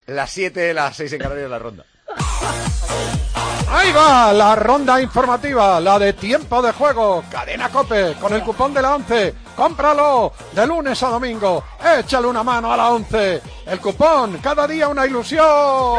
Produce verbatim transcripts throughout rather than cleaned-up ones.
Las siete, las seis en Canarias, la ronda. Ahí va la ronda informativa, la de tiempo de juego, Cadena COPE, con el cupón de la once, cómpralo de lunes a domingo, échale una mano a la once, el cupón, cada día una ilusión.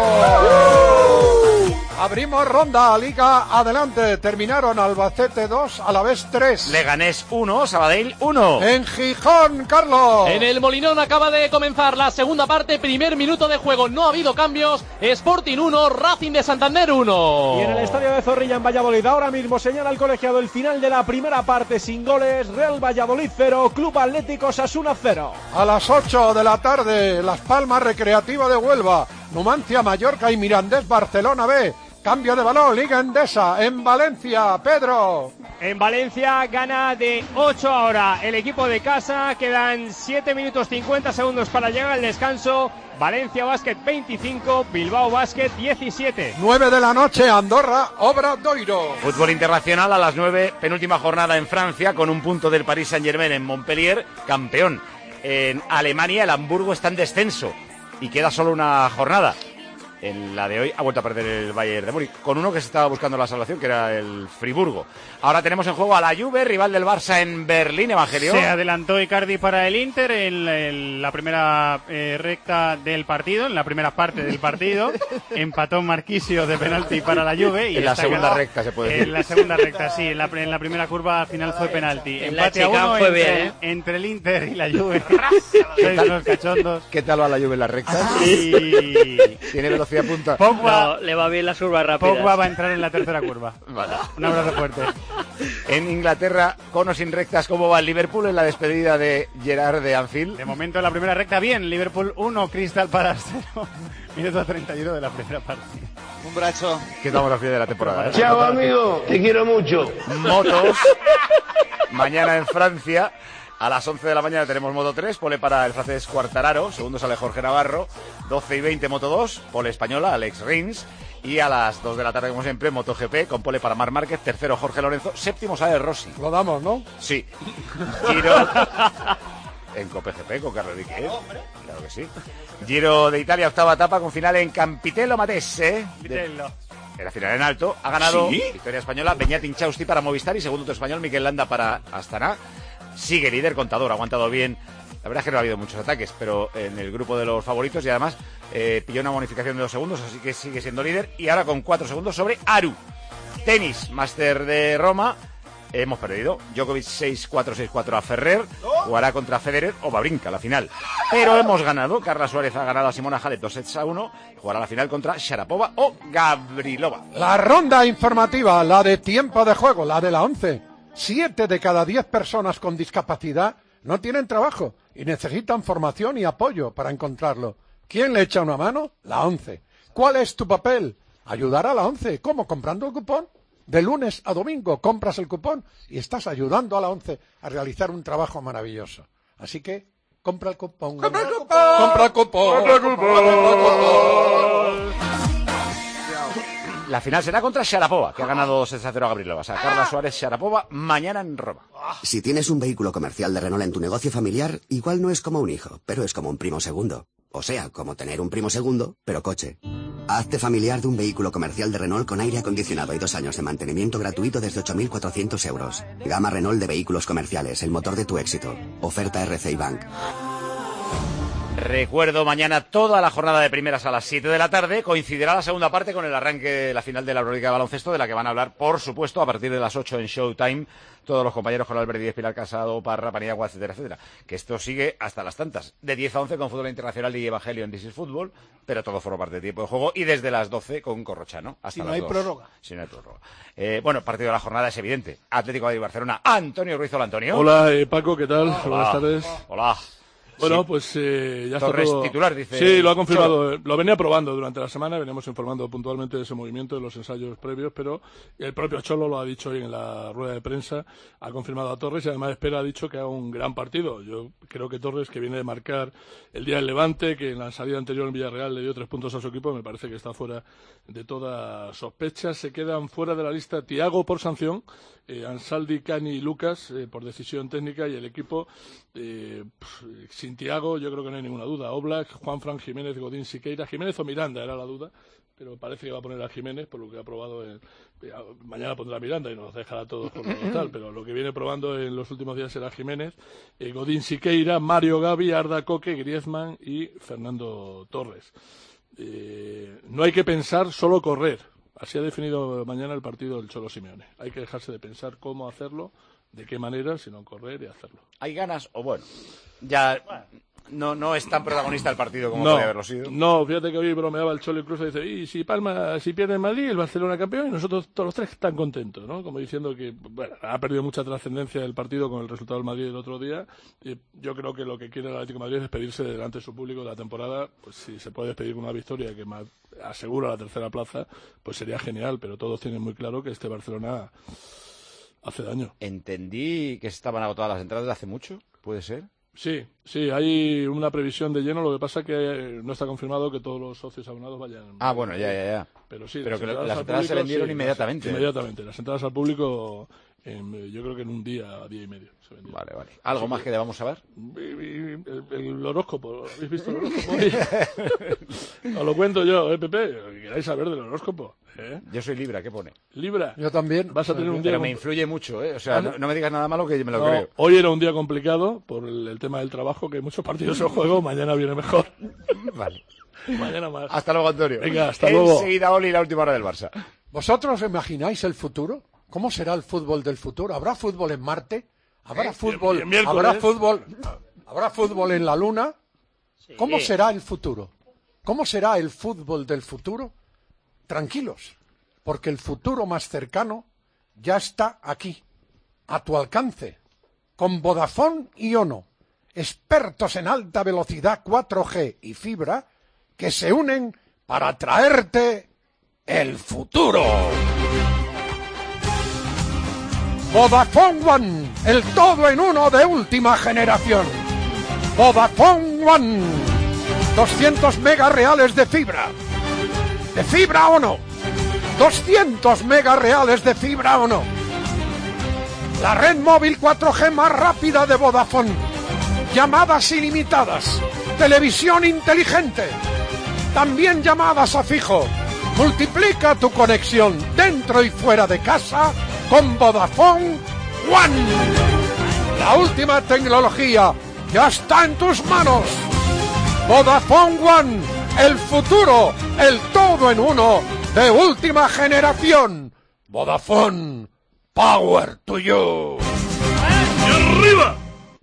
Abrimos ronda, Liga adelante, terminaron Albacete dos, Alavés tres. Leganés uno, Sabadell uno. En Gijón, Carlos. En el Molinón acaba de comenzar la segunda parte, primer minuto de juego, no ha habido cambios, Sporting uno, Racing de Santander uno. Y en el estadio de Zorrilla en Valladolid, ahora mismo señala el colegiado el final de la primera parte sin goles, Real Valladolid cero, Club Atlético Osasuna cero. A las ocho de la tarde, Las Palmas Recreativa de Huelva, Numancia, Mallorca y Mirandés Barcelona B. Cambio de balón, Liga Endesa, en Valencia, Pedro. En Valencia gana de ocho ahora el equipo de casa, quedan siete minutos cincuenta segundos para llegar al descanso. Valencia Basket veinticinco, Bilbao Basket diecisiete. nueve de la noche, Andorra, Obradoiro. Fútbol internacional a las nueve, penúltima jornada en Francia, con un punto del Paris Saint-Germain en Montpellier, campeón. En Alemania el Hamburgo está en descenso y queda solo una jornada. En la de hoy ha vuelto a perder el Bayern de Múnich, con uno que se estaba buscando la salvación, que era el Friburgo. Ahora tenemos en juego a la Juve, rival del Barça en Berlín, Evangelio. Se adelantó Icardi para el Inter en, en la primera eh, recta del partido, en la primera parte del partido. Empató Marquisio de penalti para la Juve. Y en la segunda ganado, recta se puede decir. En la segunda recta, sí, en la, en la primera curva al final fue penalti. En Empate a uno fue entre, bien, ¿eh? entre el Inter y la Juve. Sois unos cachondos. ¿Qué tal va la Juve en las rectas? Y... ¿Tiene velocidad punta? Pogba, No, le va bien las curvas rápidas. Pogba va a entrar en la tercera curva. Vale. Un abrazo fuerte. En Inglaterra, con o sin rectas, ¿cómo va el Liverpool en la despedida de Gerrard de Anfield? De momento en la primera recta bien, Liverpool uno, Crystal Palace cero. Minuto treinta y uno de la primera parte. Un brazo. Que estamos al final de la temporada, ¿eh? Chao, amigo, te quiero mucho. Motos. Mañana en Francia, a las once de la mañana tenemos Moto tres, pole para el francés Quartararo, segundo sale Jorge Navarro, doce y veinte Moto dos, pole española, Alex Rins, y a las dos de la tarde, como siempre, MotoGP, con pole para Marc Márquez, tercero Jorge Lorenzo, séptimo sale Rossi. Lo damos, ¿no? Sí. Giro en COPE-GP con Carlos Viquet. Claro que sí. Giro de Italia, octava etapa, con final en Campitello Matese. Vitello. En la final en alto, ha ganado ¿Sí? victoria española Beñat Inchausti para Movistar y segundo otro español Mikel Landa para Astana. Sigue líder, Contador, ha aguantado bien. La verdad es que no ha habido muchos ataques, pero en el grupo de los favoritos, y además eh, pilló una bonificación de dos segundos, así que sigue siendo líder. Y ahora con cuatro segundos sobre Aru. Tenis, Máster de Roma. Hemos perdido. Djokovic seis cuatro seis cuatro a Ferrer. Jugará contra Federer o Wawrinka la final. Pero hemos ganado. Carla Suárez ha ganado a Simona Halep dos sets a uno. Jugará la final contra Sharapova o Gavrilova. La ronda informativa, la de tiempo de juego, la de la once. Siete de cada diez personas con discapacidad no tienen trabajo y necesitan formación y apoyo para encontrarlo. ¿Quién le echa una mano? La once. ¿Cuál es tu papel? Ayudar a la once. ¿Cómo? ¿Comprando el cupón? De lunes a domingo compras el cupón y estás ayudando a la once a realizar un trabajo maravilloso. Así que, compra el cupón. ¡Compra el cupón! ¡Compra el cupón! ¡Compra el cupón! La final será contra Sharapova, que ha ganado dos sets a cero a Gavrilova. O sea, Carla Suárez, Sharapova, mañana en Roma. Si tienes un vehículo comercial de Renault en tu negocio familiar, igual no es como un hijo, pero es como un primo segundo. O sea, como tener un primo segundo, pero coche. Hazte familiar de un vehículo comercial de Renault con aire acondicionado y dos años de mantenimiento gratuito desde ocho mil cuatrocientos euros. Gama Renault de vehículos comerciales, el motor de tu éxito. Oferta R C I Bank. Recuerdo, mañana toda la jornada de primeras a las siete de la tarde. Coincidirá la segunda parte con el arranque de la final de la Euroliga de baloncesto, de la que van a hablar, por supuesto, a partir de las ocho en Showtime, todos los compañeros con Albert Díez, Pilar Casado, Parra, Paniagua, etcétera, etcétera. Que esto sigue hasta las tantas. De diez a once con Fútbol Internacional y Evangelio en This is Fútbol, pero todo forma parte del tiempo de juego. Y desde las doce con Corrochano, hasta Si no las hay dos. prórroga. Si no hay prórroga. Eh, bueno, el partido de la jornada es evidente. Atlético de Barcelona, Antonio Ruiz. Hola, Antonio. Hola, eh, Paco, ¿qué tal? Hola. Buenas tardes. Hola. Bueno, Sí. pues eh, ya Torres está todo... titular, dice. Sí, lo ha confirmado. Cholo. Lo venía probando durante la semana, veníamos informando puntualmente de ese movimiento, de los ensayos previos, pero el propio Cholo lo ha dicho hoy en la rueda de prensa, ha confirmado a Torres y además espera, ha dicho que haga un gran partido. Yo creo que Torres, que viene de marcar el día del Levante, que en la salida anterior en Villarreal le dio tres puntos a su equipo, me parece que está fuera de toda sospecha. Se quedan fuera de la lista Thiago por sanción, eh, Ansaldi, Cani y Lucas eh, por decisión técnica, y el equipo eh, sin Thiago yo creo que no hay ninguna duda. Oblak, Juanfran, Jiménez, Godín, Siqueira, Jiménez o Miranda era la duda, pero parece que va a poner a Jiménez por lo que ha probado. En, mañana pondrá a Miranda y nos dejará a todos con lo tal, pero lo que viene probando en los últimos días será Jiménez, eh, Godín, Siqueira, Mario Gavi, Arda Coque, Griezmann y Fernando Torres. Eh, no hay que pensar, solo correr. Así ha definido mañana el partido del Cholo Simeone. Hay que dejarse de pensar cómo hacerlo, de qué manera, sino correr y hacerlo. ¿Hay ganas o bueno? Ya no no es tan protagonista el partido como no, podría haberlo sido. No, fíjate que hoy bromeaba el Cholo incluso, dice, y si Palma, si pierde en Madrid, el Barcelona campeón y nosotros todos los tres están contentos, ¿no? Como diciendo que, bueno, ha perdido mucha trascendencia el partido con el resultado del Madrid el otro día. Y yo creo que lo que quiere el Atlético de Madrid es despedirse delante de su público de la temporada. Pues si se puede despedir con una victoria que asegura la tercera plaza, pues sería genial, pero todos tienen muy claro que este Barcelona hace daño. Entendí que estaban agotadas las entradas de hace mucho, ¿puede ser? Sí, sí, hay una previsión de lleno, lo que pasa es que no está confirmado que todos los socios abonados vayan. Ah, bueno, ya, ya, ya. Pero sí, pero las que entradas, las al entradas público, se vendieron sí, inmediatamente. Las, inmediatamente, las entradas al público, en, yo creo que en un día, día y medio se vendieron. Vale, vale. ¿Algo sí, más que, que debamos saber? El, el, el horóscopo, ¿habéis visto el horóscopo? Os lo cuento yo, ¿eh, Pepe? ¿Queréis saber del horóscopo? ¿Eh? Yo soy Libra, ¿qué pone? Libra. Yo también. Vas a tener un día. Pero me influye mucho, ¿eh? O sea, no, no me digas nada malo que me lo no, creo. Hoy era un día complicado por el, el tema del trabajo, que hay muchos partidos en juego. Mañana viene mejor. Vale. Mañana más. Hasta luego, Antonio. Venga, hasta luego. Enseguida, Oli, la última hora del Barça. ¿Vosotros imagináis el futuro? ¿Cómo será el fútbol del futuro? ¿Habrá fútbol en Marte? ¿Habrá ¿Eh? fútbol? ¿Habrá fútbol? ¿Habrá fútbol en la Luna? Sí. ¿Cómo será el futuro? ¿Cómo será el fútbol del futuro? Tranquilos, porque el futuro más cercano ya está aquí, a tu alcance, con Vodafone y Ono, expertos en alta velocidad cuatro G y fibra, que se unen para traerte el futuro. Vodafone One, el todo en uno de última generación. Vodafone One, doscientos megas reales de fibra. De fibra o no. doscientos megas reales de fibra o no. La red móvil cuatro G más rápida de Vodafone. Llamadas ilimitadas. Televisión inteligente. También llamadas a fijo. Multiplica tu conexión dentro y fuera de casa con Vodafone One. La última tecnología ya está en tus manos. Vodafone One, el futuro, el todo en uno de última generación. Vodafone, power to you. ¡Y arriba!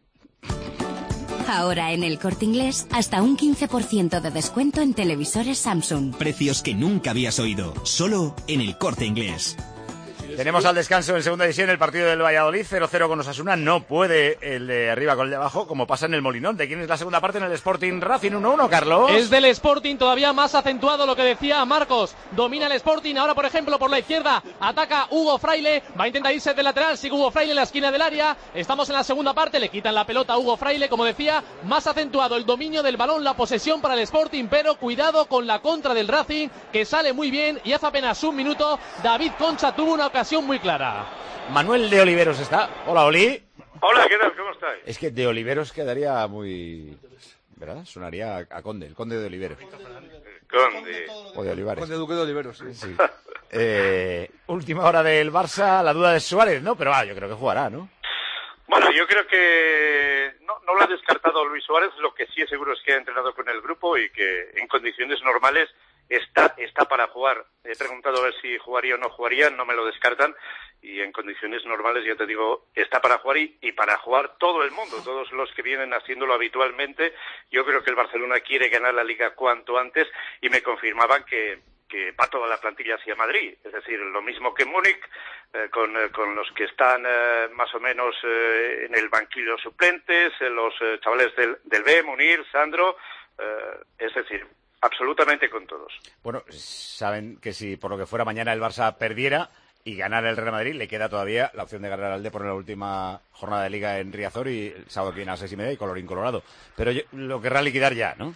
Ahora en El Corte Inglés, hasta un quince por ciento de descuento en televisores Samsung. Precios que nunca habías oído, solo en El Corte Inglés. Tenemos al descanso en segunda división el partido del Valladolid, cero cero con Osasuna. No puede el de arriba con el de abajo, como pasa en el Molinón. ¿De quién es la segunda parte en el Sporting Racing uno uno, Carlos? Es del Sporting, todavía más acentuado lo que decía Marcos. Domina el Sporting, ahora por ejemplo por la izquierda, ataca Hugo Fraile, va a intentar irse de lateral, sigue Hugo Fraile en la esquina del área. Estamos en la segunda parte, le quitan la pelota a Hugo Fraile, como decía, más acentuado el dominio del balón, la posesión para el Sporting, pero cuidado con la contra del Racing, que sale muy bien, y hace apenas un minuto David Concha tuvo una ocasión muy clara. Manuel de Oliveros está. Hola, Oli. Hola, ¿qué tal? ¿Cómo estáis? Es que de Oliveros quedaría muy... ¿verdad? Sonaría a Conde, el Conde de Oliveros. Conde. O de Olivares. Conde Duque de Oliveros, sí. sí. eh, última hora del Barça, la duda de Suárez, ¿no? Pero ah, yo creo que jugará, ¿no? Bueno, yo creo que no, no lo ha descartado Luis Suárez. Lo que sí es seguro es que ha entrenado con el grupo y que en condiciones normales está está para jugar. He preguntado a ver si jugaría o no jugaría, no me lo descartan. Y en condiciones normales, ya te digo, está para jugar y, y para jugar todo el mundo, todos los que vienen haciéndolo habitualmente. Yo creo que el Barcelona quiere ganar la Liga cuanto antes y me confirmaban que, que va toda la plantilla hacia Madrid. Es decir, lo mismo que Múnich, eh, con, eh, con los que están eh, más o menos eh, en el banquillo suplentes, eh, los eh, chavales del, del B, Munir, Sandro, eh, es decir, absolutamente con todos. Bueno, saben que si por lo que fuera mañana el Barça perdiera y ganar el Real Madrid, le queda todavía la opción de ganar al Depor en la última jornada de Liga en Riazor y el sábado que viene a las seis y media y colorín colorado. Pero yo, lo querrá liquidar ya, ¿no?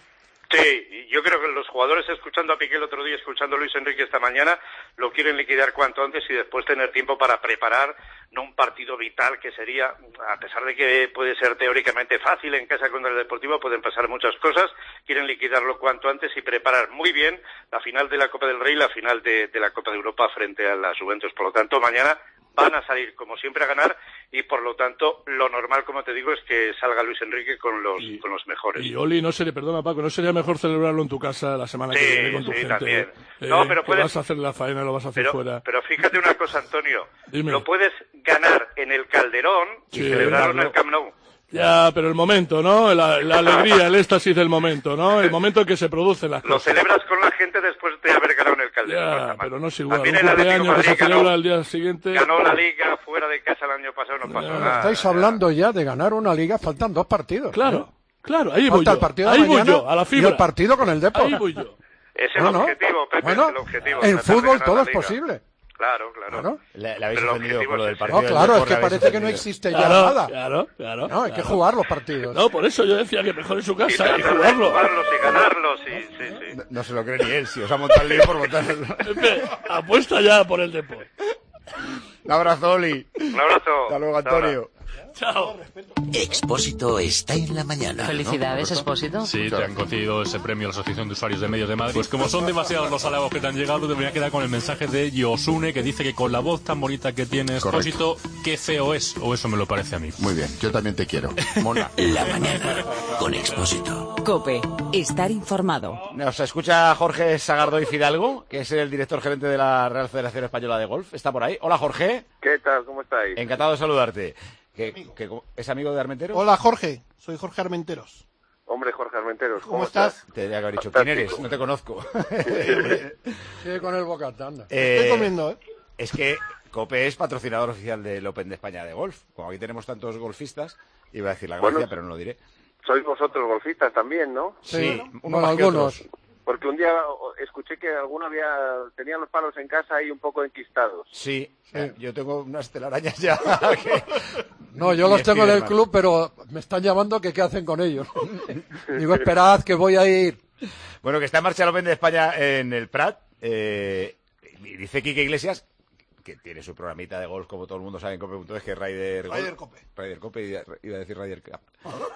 Sí, yo creo que los jugadores, escuchando a Piqué el otro día, escuchando a Luis Enrique esta mañana, lo quieren liquidar cuanto antes y después tener tiempo para preparar no un partido vital que sería, a pesar de que puede ser teóricamente fácil en casa contra el Deportivo, pueden pasar muchas cosas, quieren liquidarlo cuanto antes y preparar muy bien la final de la Copa del Rey y la final de, de la Copa de Europa frente a la Juventus. Por lo tanto, mañana van a salir, como siempre, a ganar y, por lo tanto, lo normal, como te digo, es que salga Luis Enrique con los y, con los mejores. Y, Oli, no sería, perdona, Paco, ¿no sería mejor celebrarlo en tu casa la semana sí, que viene con tu sí, gente? También. Eh, no, pero puedes... vas a hacer la faena, lo vas a hacer pero, fuera. Pero fíjate una cosa, Antonio. Dime. Lo puedes ganar en el Calderón y sí, celebrarlo en el Camp Nou. Ya, pero el momento, ¿no? La, la alegría, el éxtasis del momento, ¿no? El momento en que se producen las Lo cosas. Lo celebras con la gente después de haber ganado en el Calderón. Ya, pero no es igual. También un cumpleaños que se celebra al día siguiente. Ganó la Liga fuera de casa el año pasado, no pasó ya, nada. Estáis ya. hablando ya de ganar una Liga, faltan dos partidos. Claro, ¿eh? claro, ahí voy Falta yo. el partido ahí de voy mañana yo, a la fibra. Y el partido con el Depor. Ahí voy yo. Es el no, no. objetivo, Pepe, bueno, es el objetivo. En fútbol todo es posible. Claro, claro. claro. Le, le habéis ofendido con lo del No, partido. claro, del es que Depor, parece que no existe ya claro, nada. Claro, claro. No, hay claro. que jugar los partidos. No, por eso yo decía que mejor en su casa y y jugarlo. jugarlos y ganarlos, sí, sí, sí. No, no se lo cree ni él, si os ha montado el lío por votarlo. Pepe, apuesta ya por el Depor. Un abrazo, Oli. Un abrazo. Hasta luego, Antonio. Chao. Expósito está en la mañana. Felicidades, ¿no? Expósito. Sí, te han concedido ese premio a la Asociación de Usuarios de Medios de Madrid. Pues como son demasiados los halagos que te han llegado, te voy a quedar con el mensaje de Yosune, que dice que con la voz tan bonita que tiene Expósito, qué feo es, o eso me lo parece a mí. Muy bien, yo también te quiero. Mona. La mañana con Expósito. COPE, estar informado. Nos escucha Jorge Sagardoy Fidalgo, que es el director gerente de la Real Federación Española de Golf. Está por ahí. Hola, Jorge. ¿Qué tal? ¿Cómo estáis? Encantado de saludarte. ¿Que, que, ¿Es amigo de Armenteros? Hola, Jorge. Soy Jorge Armenteros. Hombre, Jorge Armenteros, ¿cómo, ¿Cómo estás? estás? Te tendría que haber dicho, ¿quién eres? No te conozco. Sigue con el bocata, anda. Eh, Estoy comiendo, ¿eh? Es que COPE es patrocinador oficial del Open de España de golf. Como aquí tenemos tantos golfistas, iba a decir la gracia, bueno, pero no lo diré. Sois vosotros golfistas también, ¿no? Sí, sí uno bueno, más que algunos. otros. Porque un día escuché que alguno había tenía los palos en casa ahí un poco enquistados. Sí, sí. Yo tengo unas telarañas ya. que... No, yo los tengo en el club, pero me están llamando que qué hacen con ellos. Digo, esperad que voy a ir. Bueno, que está en marcha el Open de España en el Prat. Eh, y dice Quique Iglesias, que tiene su programita de golf, como todo el mundo sabe en cope punto es, que es Ryder, Ryder Cope. Ryder Cope, iba a decir Ryder Cup.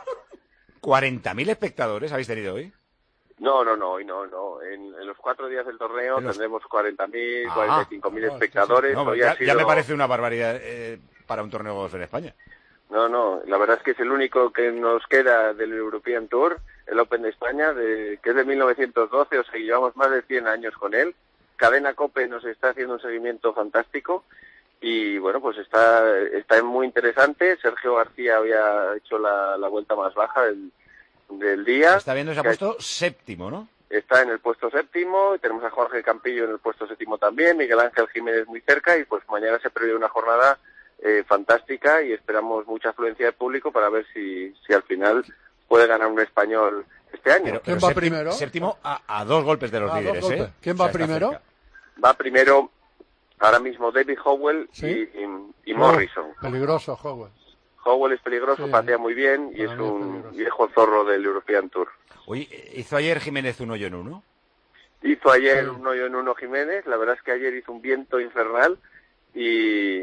cuarenta mil espectadores habéis tenido hoy. No, no, no, hoy no, no. En, en los cuatro días del torneo los... tendremos cuarenta mil, ah, cuarenta y cinco mil no, espectadores. No, hoy ya, ha sido... ya me parece una barbaridad eh, para un torneo de golf en España. No, no, la verdad es que es el único que nos queda del European Tour, el Open de España, de, que es de mil novecientos doce, o sea, que llevamos más de cien años con él. Cadena COPE nos está haciendo un seguimiento fantástico y, bueno, pues está, está muy interesante. Sergio García había hecho la, la vuelta más baja del, del día. Está viendo, se ha puesto séptimo, ¿no? Está en el puesto séptimo, y tenemos a Jorge Campillo en el puesto séptimo también, Miguel Ángel Jiménez muy cerca, y pues mañana se prevé una jornada eh, fantástica y esperamos mucha afluencia de público para ver si, si al final puede ganar un español este año. Pero, ¿Quién pero va séptimo, primero? Séptimo a, a dos golpes de los Ah, líderes, dos ¿eh? golpes. ¿Quién O sea, va está primero? cerca. Va primero ahora mismo David Howell ¿Sí? y, y, y Oh, Morrison. peligroso, Howell. Howell es peligroso, Sí. patea muy bien y Para es mí es un peligroso. viejo zorro del European Tour. Oye, hizo ayer Jiménez un hoyo en uno. Hizo ayer Sí. un hoyo en uno Jiménez, la verdad es que ayer hizo un viento infernal y,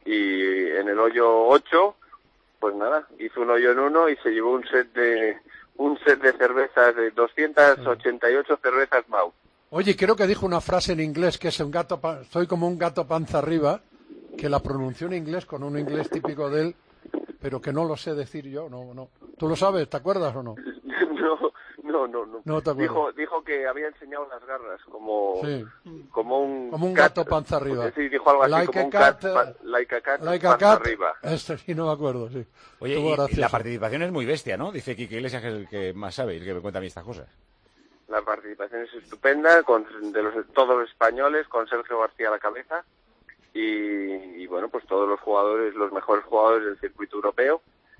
y en el hoyo ocho, pues nada, hizo un hoyo en uno y se llevó un set de un set de cervezas, de doscientas ochenta y ocho cervezas Mau. Oye, creo que dijo una frase en inglés que es un gato, pa- soy como un gato panza arriba, que la pronunció en inglés con un inglés típico de él, pero que no lo sé decir yo, no, no. ¿Tú lo sabes? ¿Te acuerdas o no? No, no, no, no. No te acuerdas. Dijo, dijo que había enseñado las garras como, Sí. como un Como un cat. gato panza arriba. Sí, dijo algo así Like como a un cat, cat, pa- like a cat, Like a panza cat. arriba. Este sí, no me acuerdo, sí. Oye, Estuvo y, y gracioso. la participación es muy bestia, ¿no? Dice Quique Iglesias, que es el que más sabe y el que me cuenta a mí estas cosas. La participación es estupenda, con de los, todos los españoles, con Sergio García a la cabeza, y, y bueno, pues todos los jugadores, los mejores jugadores del circuito europeo,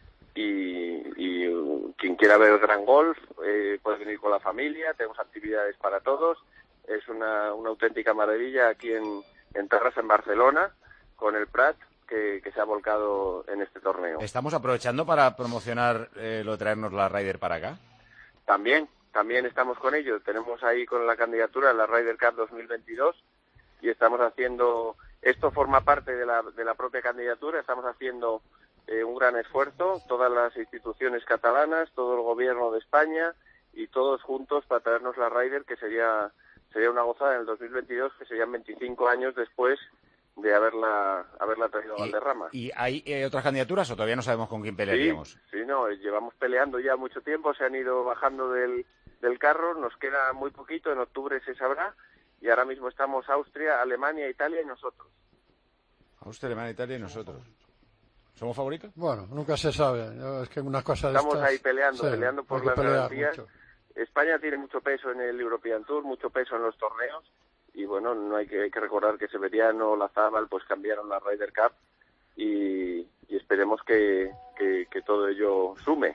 y, y uh, quien quiera ver el gran golf eh, puede venir con la familia, tenemos actividades para todos, es una, una auténtica maravilla aquí en, en Terrassa, en Barcelona, con el Prat, que, que se ha volcado en este torneo. Estamos aprovechando para promocionar eh, lo de traernos la Ryder para acá. También, también estamos con ello. Tenemos ahí con la candidatura a la Ryder Cup dos mil veintidós y estamos haciendo, esto forma parte de la, de la propia candidatura, estamos haciendo eh, un gran esfuerzo, todas las instituciones catalanas, todo el gobierno de España y todos juntos para traernos la Ryder, que sería sería una gozada en el dos mil veintidós, que serían veinticinco años después de haberla haberla traído a Valderrama. ¿Y hay eh, otras candidaturas o todavía no sabemos con quién pelearíamos? Sí, sí, no, llevamos peleando ya mucho tiempo, se han ido bajando del, del carro, nos queda muy poquito, en octubre se sabrá, y ahora mismo estamos Austria, Alemania, Italia y nosotros. Austria, Alemania, Italia y nosotros. ¿Somos favoritos? Bueno, nunca se sabe. Es que una cosa de Estamos estas, ahí peleando, sí, peleando por las garantías. España tiene mucho peso en el European Tour, mucho peso en los torneos, y bueno, no hay que, hay que recordar que Severiano, Lazábal, pues cambiaron la Ryder Cup, y, y esperemos que, que, que todo ello sume.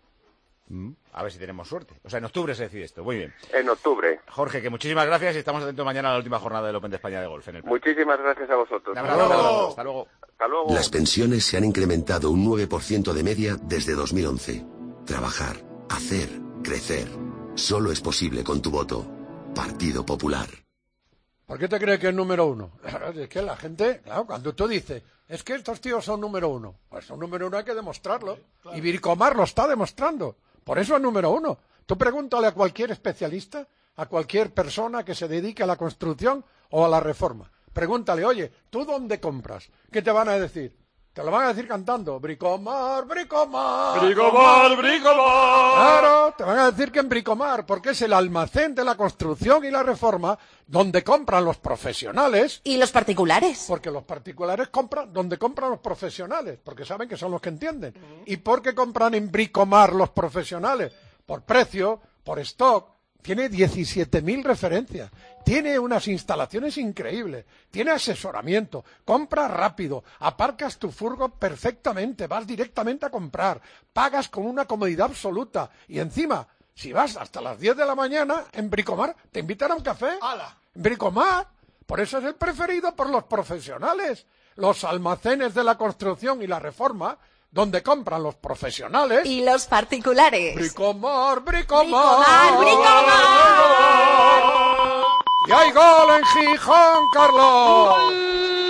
Mm, a ver si tenemos suerte. O sea, en octubre se decide esto. Muy bien. En octubre. Jorge, que muchísimas gracias y estamos atentos mañana a la última jornada del Open de España de golf. En el Muchísimas gracias a vosotros. Hasta luego. Hasta luego. Hasta luego. Las pensiones se han incrementado un nueve por ciento de media desde dos mil once. Trabajar, hacer, crecer. Solo es posible con tu voto. Partido Popular. ¿Por qué te crees que es número uno? Es que la gente, claro, cuando tú dices, es que estos tíos son número uno, pues son número uno hay que demostrarlo. Y Bricomar lo está demostrando. Por eso es número uno. Tú pregúntale a cualquier especialista, a cualquier persona que se dedique a la construcción o a la reforma. Pregúntale, oye, ¿tú dónde compras? ¿Qué te van a decir? Te lo van a decir cantando, Bricomar, Bricomar. Bricomar, Bricomar. Claro, te van a decir que en Bricomar, porque es el almacén de la construcción y la reforma donde compran los profesionales. ¿Y los particulares? Porque los particulares compran donde compran los profesionales, porque saben que son los que entienden. Uh-huh. ¿Y por qué compran en Bricomar los profesionales? Por precio, por stock. Tiene diecisiete mil referencias, tiene unas instalaciones increíbles, tiene asesoramiento, compras rápido, aparcas tu furgo perfectamente, vas directamente a comprar, pagas con una comodidad absoluta y encima, si vas hasta las diez de la mañana en Bricomar, te invitan a un café. ¡Hala! En Bricomar, por eso es el preferido por los profesionales, los almacenes de la construcción y la reforma, donde compran los profesionales. Y los particulares. Bricomar, Bricomar. Bricomar, Bricomar. Y hay gol en Gijón, Carlos. ¡Gol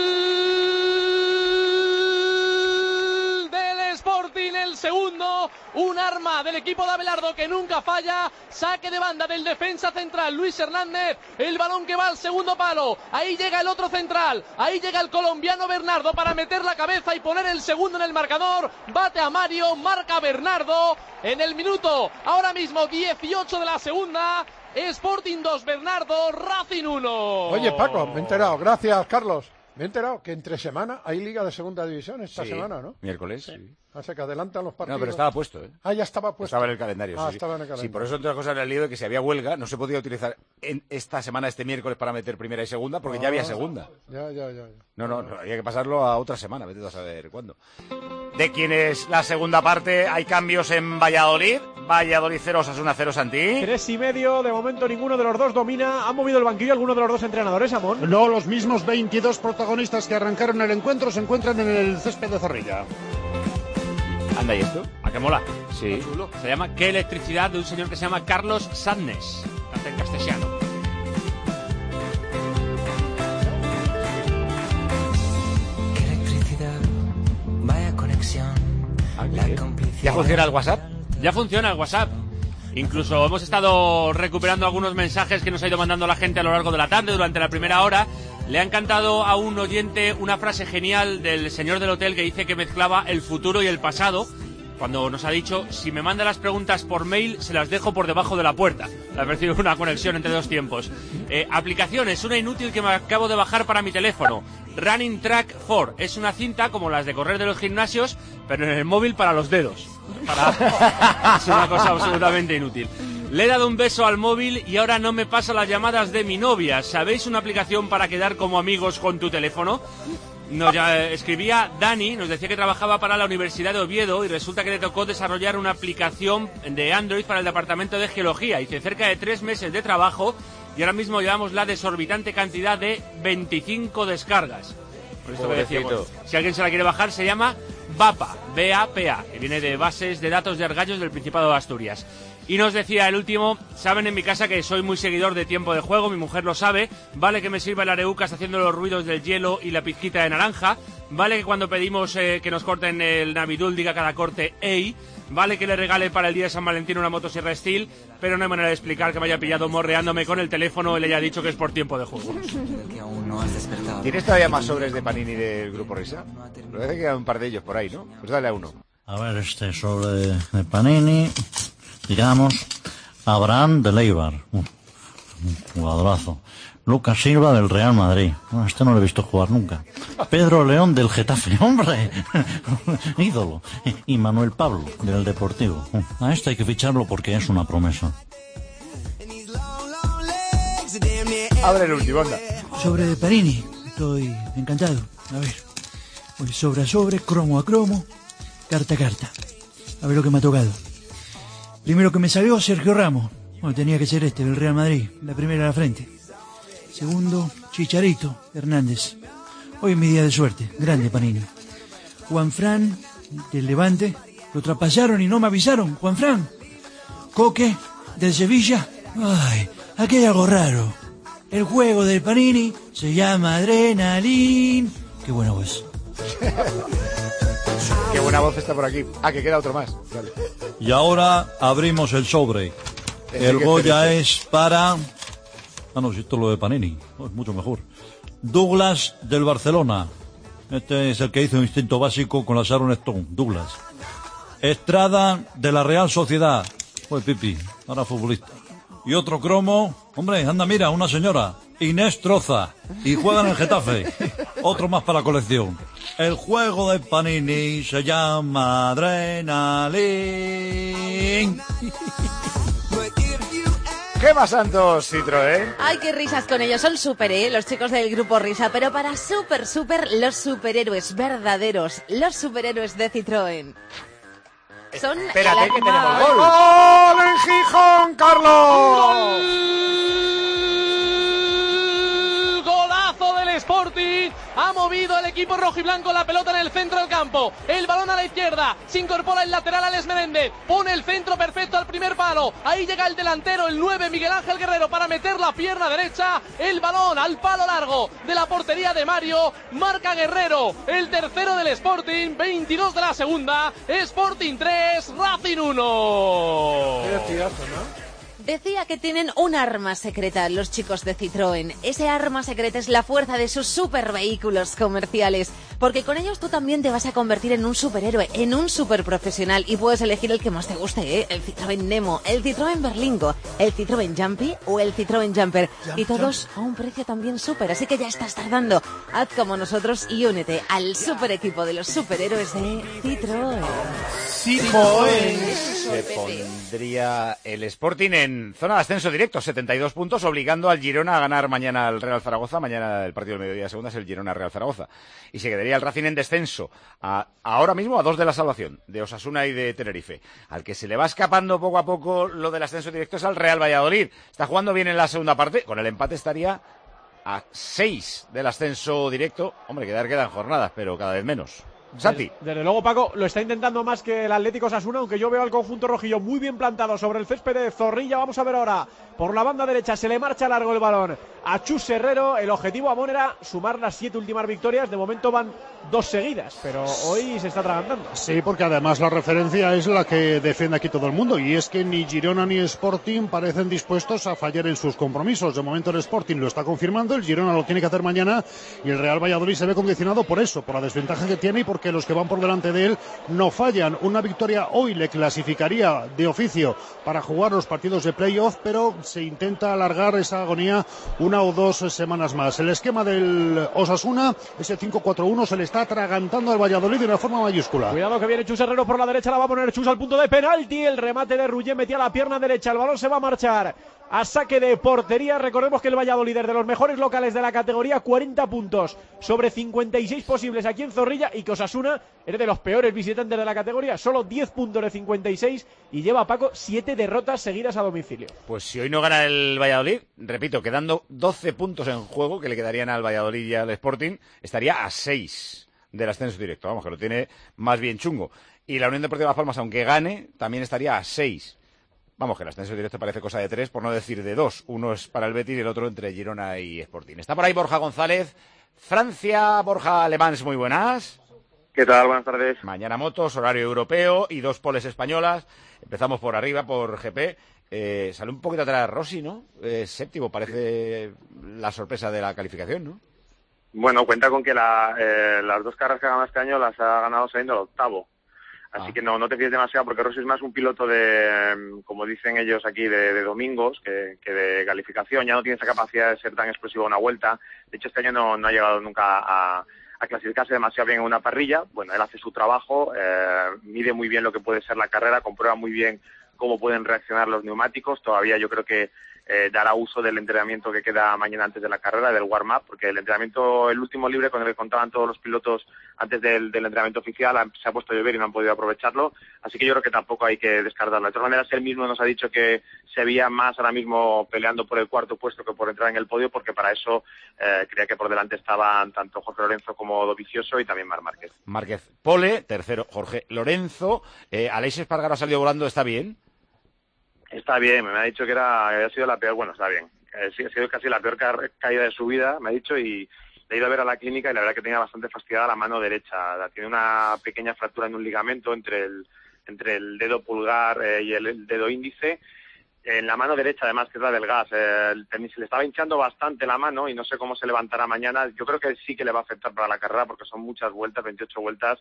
del Sporting! El segundo. Un arma del equipo de Abelardo que nunca falla. Saque de banda del defensa central Luis Hernández. El balón que va al segundo palo. Ahí llega el otro central. Ahí llega el colombiano Bernardo para meter la cabeza y poner el segundo en el marcador. Bate a Mario. Marca Bernardo. En el minuto, ahora mismo dieciocho de la segunda. Sporting dos, Bernardo. Racing uno. Oye, Paco, me he enterado. Gracias, Carlos. Me he enterado que entre semana hay Liga de Segunda División esta sí, semana, ¿no? Miércoles, sí. O sea, que adelantan los partidos. No, pero estaba puesto, ¿eh? Ah, ya estaba puesto. Estaba en el calendario, ah, sí. estaba en el calendario. Sí, por eso otra cosa era el lío de que si había huelga, no se podía utilizar en esta semana, este miércoles, para meter primera y segunda, porque ah, ya había segunda. Ya, ya, ya. ya. No, no, no, había que pasarlo a otra semana, vete a saber cuándo. De quién es la segunda parte, hay cambios en Valladolid. Valladolid cero, Osasuna cero, Santi. Tres y medio, de momento ninguno de los dos domina. ¿Han movido el banquillo alguno de los dos entrenadores, Amón? No, los mismos veintidós protagonistas que arrancaron el encuentro se encuentran en el césped de Zorrilla. ¿Anda y esto? ¿A qué mola? Sí. Chulo. Se llama ¿Qué electricidad? De un señor que se llama Carlos Sadness. Canta en castellano. ¿Qué electricidad? Vaya conexión. Ah, la complicidad. ¿Ya funciona el WhatsApp? Ya funciona el WhatsApp. Incluso hemos estado recuperando algunos mensajes que nos ha ido mandando la gente a lo largo de la tarde, durante la primera hora. Le ha encantado a un oyente una frase genial del señor del hotel que dice que mezclaba el futuro y el pasado, cuando nos ha dicho, si me manda las preguntas por mail, se las dejo por debajo de la puerta. Le ha parecido una conexión entre dos tiempos. Eh, aplicaciones, una inútil que me acabo de bajar para mi teléfono. Running Track cuatro. Es una cinta como las de correr de los gimnasios, pero en el móvil para los dedos. Para... es una cosa absolutamente inútil. Le he dado un beso al móvil y ahora no me pasa las llamadas de mi novia. ¿Sabéis una aplicación para quedar como amigos con tu teléfono? Nos ya escribía Dani, nos decía que trabajaba para la Universidad de Oviedo y resulta que le tocó desarrollar una aplicación de Android para el departamento de Geología. Hice cerca de tres meses de trabajo y ahora mismo llevamos la desorbitante cantidad de veinticinco descargas. Por esto que decíamos, si alguien se la quiere bajar, se llama B A P A, B A P A, que viene de Bases de Datos de Argallos del Principado de Asturias. Y nos decía el último, saben en mi casa que soy muy seguidor de Tiempo de Juego, mi mujer lo sabe, vale que me sirva el areucas haciendo los ruidos del hielo y la pizquita de naranja, vale que cuando pedimos eh, que nos corten el Navidul diga cada corte ey, vale que le regale para el día de San Valentín una motosierra Steel, pero no hay manera de explicar que me haya pillado morreándome con el teléfono y le haya dicho que es por Tiempo de Juego. ¿Tienes todavía más sobres de Panini del Grupo Risa? Parece que quedan un par de ellos por ahí, ¿no? Pues dale a uno. A ver, este sobre de Panini, digamos, Abraham de Leibar, un jugadorazo. Lucas Silva del Real Madrid, bueno, este no lo he visto jugar nunca. Pedro León del Getafe, hombre, ídolo. Y Manuel Pablo del Deportivo. A este hay que ficharlo porque es una promesa. Abre el último, anda. Sobre de Panini, estoy encantado. A ver, voy sobre a sobre, cromo a cromo, carta a carta. A ver lo que me ha tocado. Primero que me salió, Sergio Ramos. Bueno, tenía que ser este, del Real Madrid, la primera a la frente. Segundo, Chicharito Hernández. Hoy es mi día de suerte, grande Panini. Juanfran, del Levante. Lo traspasaron y no me avisaron, Juanfran. Coque, del Sevilla. Ay, aquí hay algo raro. El juego del Panini se llama Adrenalín. Qué buena voz. Qué buena voz está por aquí. Ah, que queda otro más. Dale. Y ahora abrimos el sobre. El Goya es para... Ah, no, si esto es lo de Panini. Oh, es mucho mejor. Douglas del Barcelona. Este es el que hizo Instinto Básico con la Sharon Stone. Douglas. Estrada de la Real Sociedad. Pues Pipi, ahora futbolista. Y otro cromo. Hombre, anda, mira, una señora. Inés Troza. Y juega en el Getafe. Otro más para la colección. El juego de Panini se llama Adrenalín. Gema Santos, Citroën. Ay, qué risas con ellos. Son súper, ¿eh? Los chicos del Grupo Risa. Pero para súper, súper, los superhéroes verdaderos. Los superhéroes de Citroën. Son... Espérate, que tenemos gol. ¡Gol en Gijón, Carlos! Golazo del Sporting. Ha movido el equipo rojiblanco la pelota en el centro del campo. El balón a la izquierda. Se incorpora el lateral Alex Menéndez. Pone el centro perfecto al primer palo. Ahí llega el delantero, el nueve, Miguel Ángel Guerrero, para meter la pierna derecha. El balón al palo largo de la portería de Mario. Marca Guerrero. El tercero del Sporting. veintidós de la segunda. Sporting tres, Racing uno. Qué tirazo, ¿no? Decía que tienen un arma secreta los chicos de Citroën. Ese arma secreta es la fuerza de sus supervehículos comerciales. Porque con ellos tú también te vas a convertir en un superhéroe, en un superprofesional. Y puedes elegir el que más te guste, ¿eh? El Citroën Nemo, el Citroën Berlingo, el Citroën Jumpy o el Citroën Jumper. Jump, y todos a un precio también súper. Así que ya estás tardando. Haz como nosotros y únete al super equipo de los superhéroes de Citroën. Citroën. Se pondría el Sporting en zona de ascenso directo, setenta y dos puntos, obligando al Girona a ganar mañana al Real Zaragoza. Mañana el partido del mediodía segunda es el Girona-Real Zaragoza. Y se quedaría el Racing en descenso, a, ahora mismo a dos de la salvación, de Osasuna y de Tenerife. Al que se le va escapando poco a poco lo del ascenso directo es al Real Valladolid. Está jugando bien en la segunda parte, con el empate estaría a seis del ascenso directo. Hombre, quedar quedan jornadas, pero cada vez menos. Santi. Desde, desde luego, Paco, lo está intentando más que el Atlético Osasuna, aunque yo veo al conjunto rojillo muy bien plantado sobre el césped de Zorrilla. Vamos a ver ahora, por la banda derecha se le marcha largo el balón a Chus Herrero. El objetivo a Mon era sumar las siete últimas victorias. De momento van dos seguidas, pero hoy se está atragantando. Sí, porque además la referencia es la que defiende aquí todo el mundo, y es que ni Girona ni Sporting parecen dispuestos a fallar en sus compromisos. De momento el Sporting lo está confirmando, el Girona lo tiene que hacer mañana, y el Real Valladolid se ve condicionado por eso, por la desventaja que tiene y porque los que van por delante de él no fallan. Una victoria hoy le clasificaría de oficio para jugar los partidos de playoff, pero se intenta alargar esa agonía una o dos semanas más. El esquema del Osasuna, ese cinco cuatro uno, se le está atragantando al Valladolid de una forma mayúscula. Cuidado que viene Chus Herrero por la derecha, la va a poner Chus al punto de penalti. El remate de Rullé metía la pierna derecha, el balón se va a marchar a saque de portería. Recordemos que el Valladolid es de los mejores locales de la categoría, cuarenta puntos sobre cincuenta y seis posibles aquí en Zorrilla, y que Osasuna es de los peores visitantes de la categoría, solo diez puntos de cincuenta y seis, y lleva a Paco siete derrotas seguidas a domicilio. Pues si hoy no gana el Valladolid, repito, quedando doce puntos en juego que le quedarían al Valladolid y al Sporting, estaría a seis del ascenso directo, vamos, que lo tiene más bien chungo. Y la Unión Deportiva Las Palmas, aunque gane, también estaría a seis. Vamos, que el ascenso directo parece cosa de tres, por no decir de dos. Uno es para el Betis y el otro entre Girona y Sporting. Está por ahí Borja González. Francia, Borja Le Mans, muy buenas. ¿Qué tal? Buenas tardes. Mañana motos, horario europeo y dos poles españolas. Empezamos por arriba, por G P. Eh, sale un poquito atrás Rossi, ¿no? Eh, séptimo, parece la sorpresa de la calificación, ¿no? Bueno, cuenta con que la, eh, las dos carreras que ha ganado este año las ha ganado saliendo al octavo. Así ah. que no, no te fíes demasiado, porque Rossi es más un piloto de, como dicen ellos aquí, de, de domingos que, que de calificación. Ya no tiene esa capacidad de ser tan explosivo a una vuelta. De hecho, este año no, no ha llegado nunca a, a clasificarse demasiado bien en una parrilla. Bueno, él hace su trabajo, eh, mide muy bien lo que puede ser la carrera, comprueba muy bien cómo pueden reaccionar los neumáticos. Todavía yo creo que eh, dará uso del entrenamiento que queda mañana antes de la carrera, del warm-up, porque el entrenamiento, el último libre con el que contaban todos los pilotos antes del, del entrenamiento oficial, se ha puesto a llover y no han podido aprovecharlo, así que yo creo que tampoco hay que descartarlo. De todas maneras, él mismo nos ha dicho que se veía más ahora mismo peleando por el cuarto puesto que por entrar en el podio, porque para eso eh, creía que por delante estaban tanto Jorge Lorenzo como Dovizioso y también Marc Márquez. Márquez pole, tercero Jorge Lorenzo. Eh, Aleix Espargaro ha salido volando, ¿está bien? Está bien, me ha dicho que era había sido la peor, bueno, está bien, eh, sí, ha sido casi la peor ca caída de su vida, me ha dicho, y le he ido a ver a la clínica y la verdad que tenía bastante fastidiada la mano derecha. Tiene una pequeña fractura en un ligamento entre el entre el dedo pulgar eh, y el, el dedo índice. En la mano derecha, además, que es la del gas, eh, el tenis se le estaba hinchando bastante la mano y no sé cómo se levantará mañana. Yo creo que sí que le va a afectar para la carrera porque son muchas vueltas, veintiocho vueltas,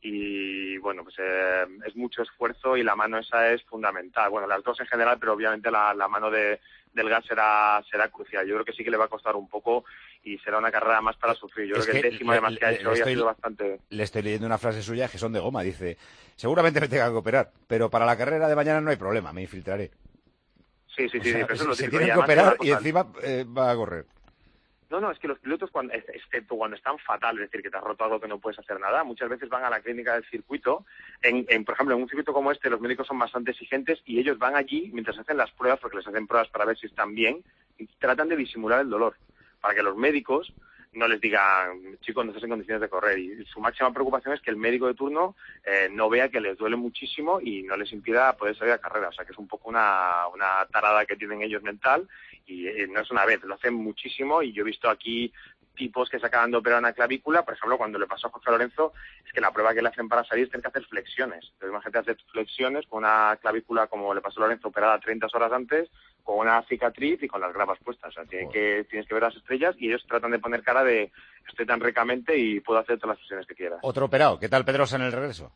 y bueno, pues eh, es mucho esfuerzo y la mano esa es fundamental. Bueno, las dos en general, pero obviamente la, la mano de, del gas será será crucial. Yo creo que sí que le va a costar un poco y será una carrera más para sufrir. Yo es creo que, que el décimo, le, además, que ha hecho hoy estoy, ha sido bastante... Le estoy leyendo una frase suya que son de goma. Dice, seguramente me tenga que operar, pero para la carrera de mañana no hay problema, me infiltraré. Sí, sí, sí, o sea, sí, eso se, lo se digo, tienen que operar y encima eh, va a correr. No, no, es que los pilotos, cuando, excepto cuando están fatal, es decir, que te has roto algo que no puedes hacer nada, muchas veces van a la clínica del circuito. En, en, por ejemplo, en un circuito como este, los médicos son bastante exigentes y ellos van allí mientras hacen las pruebas, porque les hacen pruebas para ver si están bien, y tratan de disimular el dolor, para que los médicos no les digan, chicos, no estás en condiciones de correr. Y su máxima preocupación es que el médico de turno eh, no vea que les duele muchísimo y no les impida poder salir a carrera. O sea, que es un poco una, una tarada que tienen ellos mental, y eh, no es una vez, lo hacen muchísimo. Y yo he visto aquí tipos que se acaban de operar una clavícula, por ejemplo, cuando le pasó a Jorge Lorenzo, es que la prueba que le hacen para salir es tener que hacer flexiones. Entonces, imagínate hacer flexiones con una clavícula como le pasó a Lorenzo, operada treinta horas antes, con una cicatriz y con las grapas puestas. O sea, tienen que, tienes que ver las estrellas y ellos tratan de poner cara de estoy tan ricamente y puedo hacer todas las flexiones que quieras. Otro operado. ¿Qué tal Pedrosa en el regreso?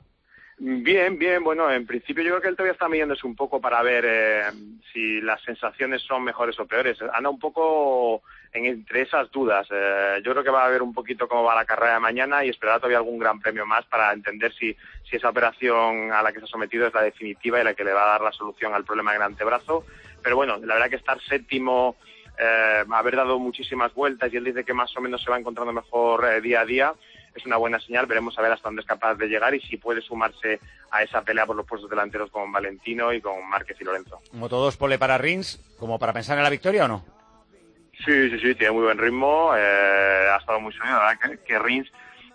Bien, bien, bueno, en principio yo creo que él todavía está midiéndose un poco para ver eh, si las sensaciones son mejores o peores. Anda un poco en, entre esas dudas. Eh, yo creo que va a ver un poquito cómo va la carrera de mañana y esperar todavía algún gran premio más para entender si, si esa operación a la que se ha sometido es la definitiva y la que le va a dar la solución al problema del antebrazo. Pero bueno, la verdad que estar séptimo, eh, haber dado muchísimas vueltas y él dice que más o menos se va encontrando mejor eh, día a día, es una buena señal. Veremos a ver hasta dónde es capaz de llegar y si puede sumarse a esa pelea por los puestos delanteros con Valentino y con Márquez y Lorenzo. Moto dos pole para Rins, ¿como para pensar en la victoria o no? Sí, sí, sí, tiene muy buen ritmo, eh, ha estado muy sólido. La verdad que, que Rins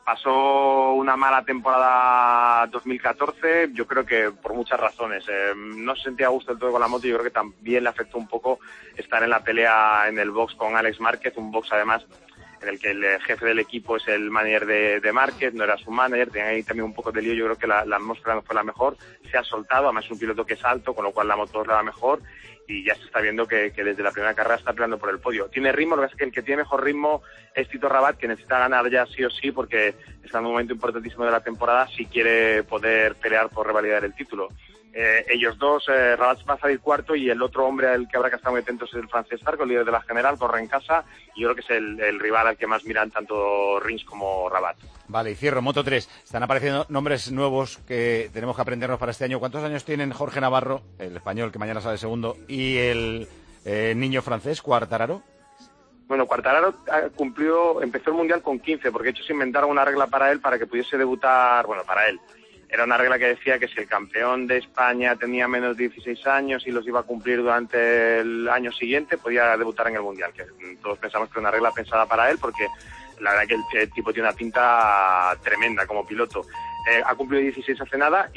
pasó una mala temporada dos mil catorce, yo creo que por muchas razones. Eh, no se sentía a gusto del todo con la moto y yo creo que también le afectó un poco estar en la pelea en el box con Alex Márquez, un box además en el que el jefe del equipo es el manager de, de Márquez, no era su manager, tenía ahí también un poco de lío. Yo creo que la, la atmósfera no fue la mejor, se ha soltado, además es un piloto que es alto, con lo cual la moto le va mejor y ya se está viendo que, que desde la primera carrera está peleando por el podio. Tiene ritmo, lo que pasa es que el que tiene mejor ritmo es Tito Rabat, que necesita ganar ya sí o sí porque está en un momento importantísimo de la temporada si quiere poder pelear por revalidar el título. Eh, ellos dos, eh, Rabat va a salir cuarto y el otro hombre al que habrá que estar muy atentos es el francés Zarco, el líder de la general, corre en casa y yo creo que es el, el rival al que más miran tanto Rins como Rabat. Vale, y cierro, Moto tres. Están apareciendo nombres nuevos que tenemos que aprendernos para este año. ¿Cuántos años tienen Jorge Navarro, el español que mañana sale segundo, y el eh, niño francés, Quartararo? Bueno, Quartararo cumplió, empezó el Mundial con quince, porque de hecho se inventaron una regla para él para que pudiese debutar, bueno, para él. Era una regla que decía que si el campeón de España tenía menos de dieciséis años y los iba a cumplir durante el año siguiente, podía debutar en el Mundial. Que todos pensamos que era una regla pensada para él, porque la verdad que el, el tipo tiene una pinta tremenda como piloto. Eh, ha cumplido dieciséis hace nada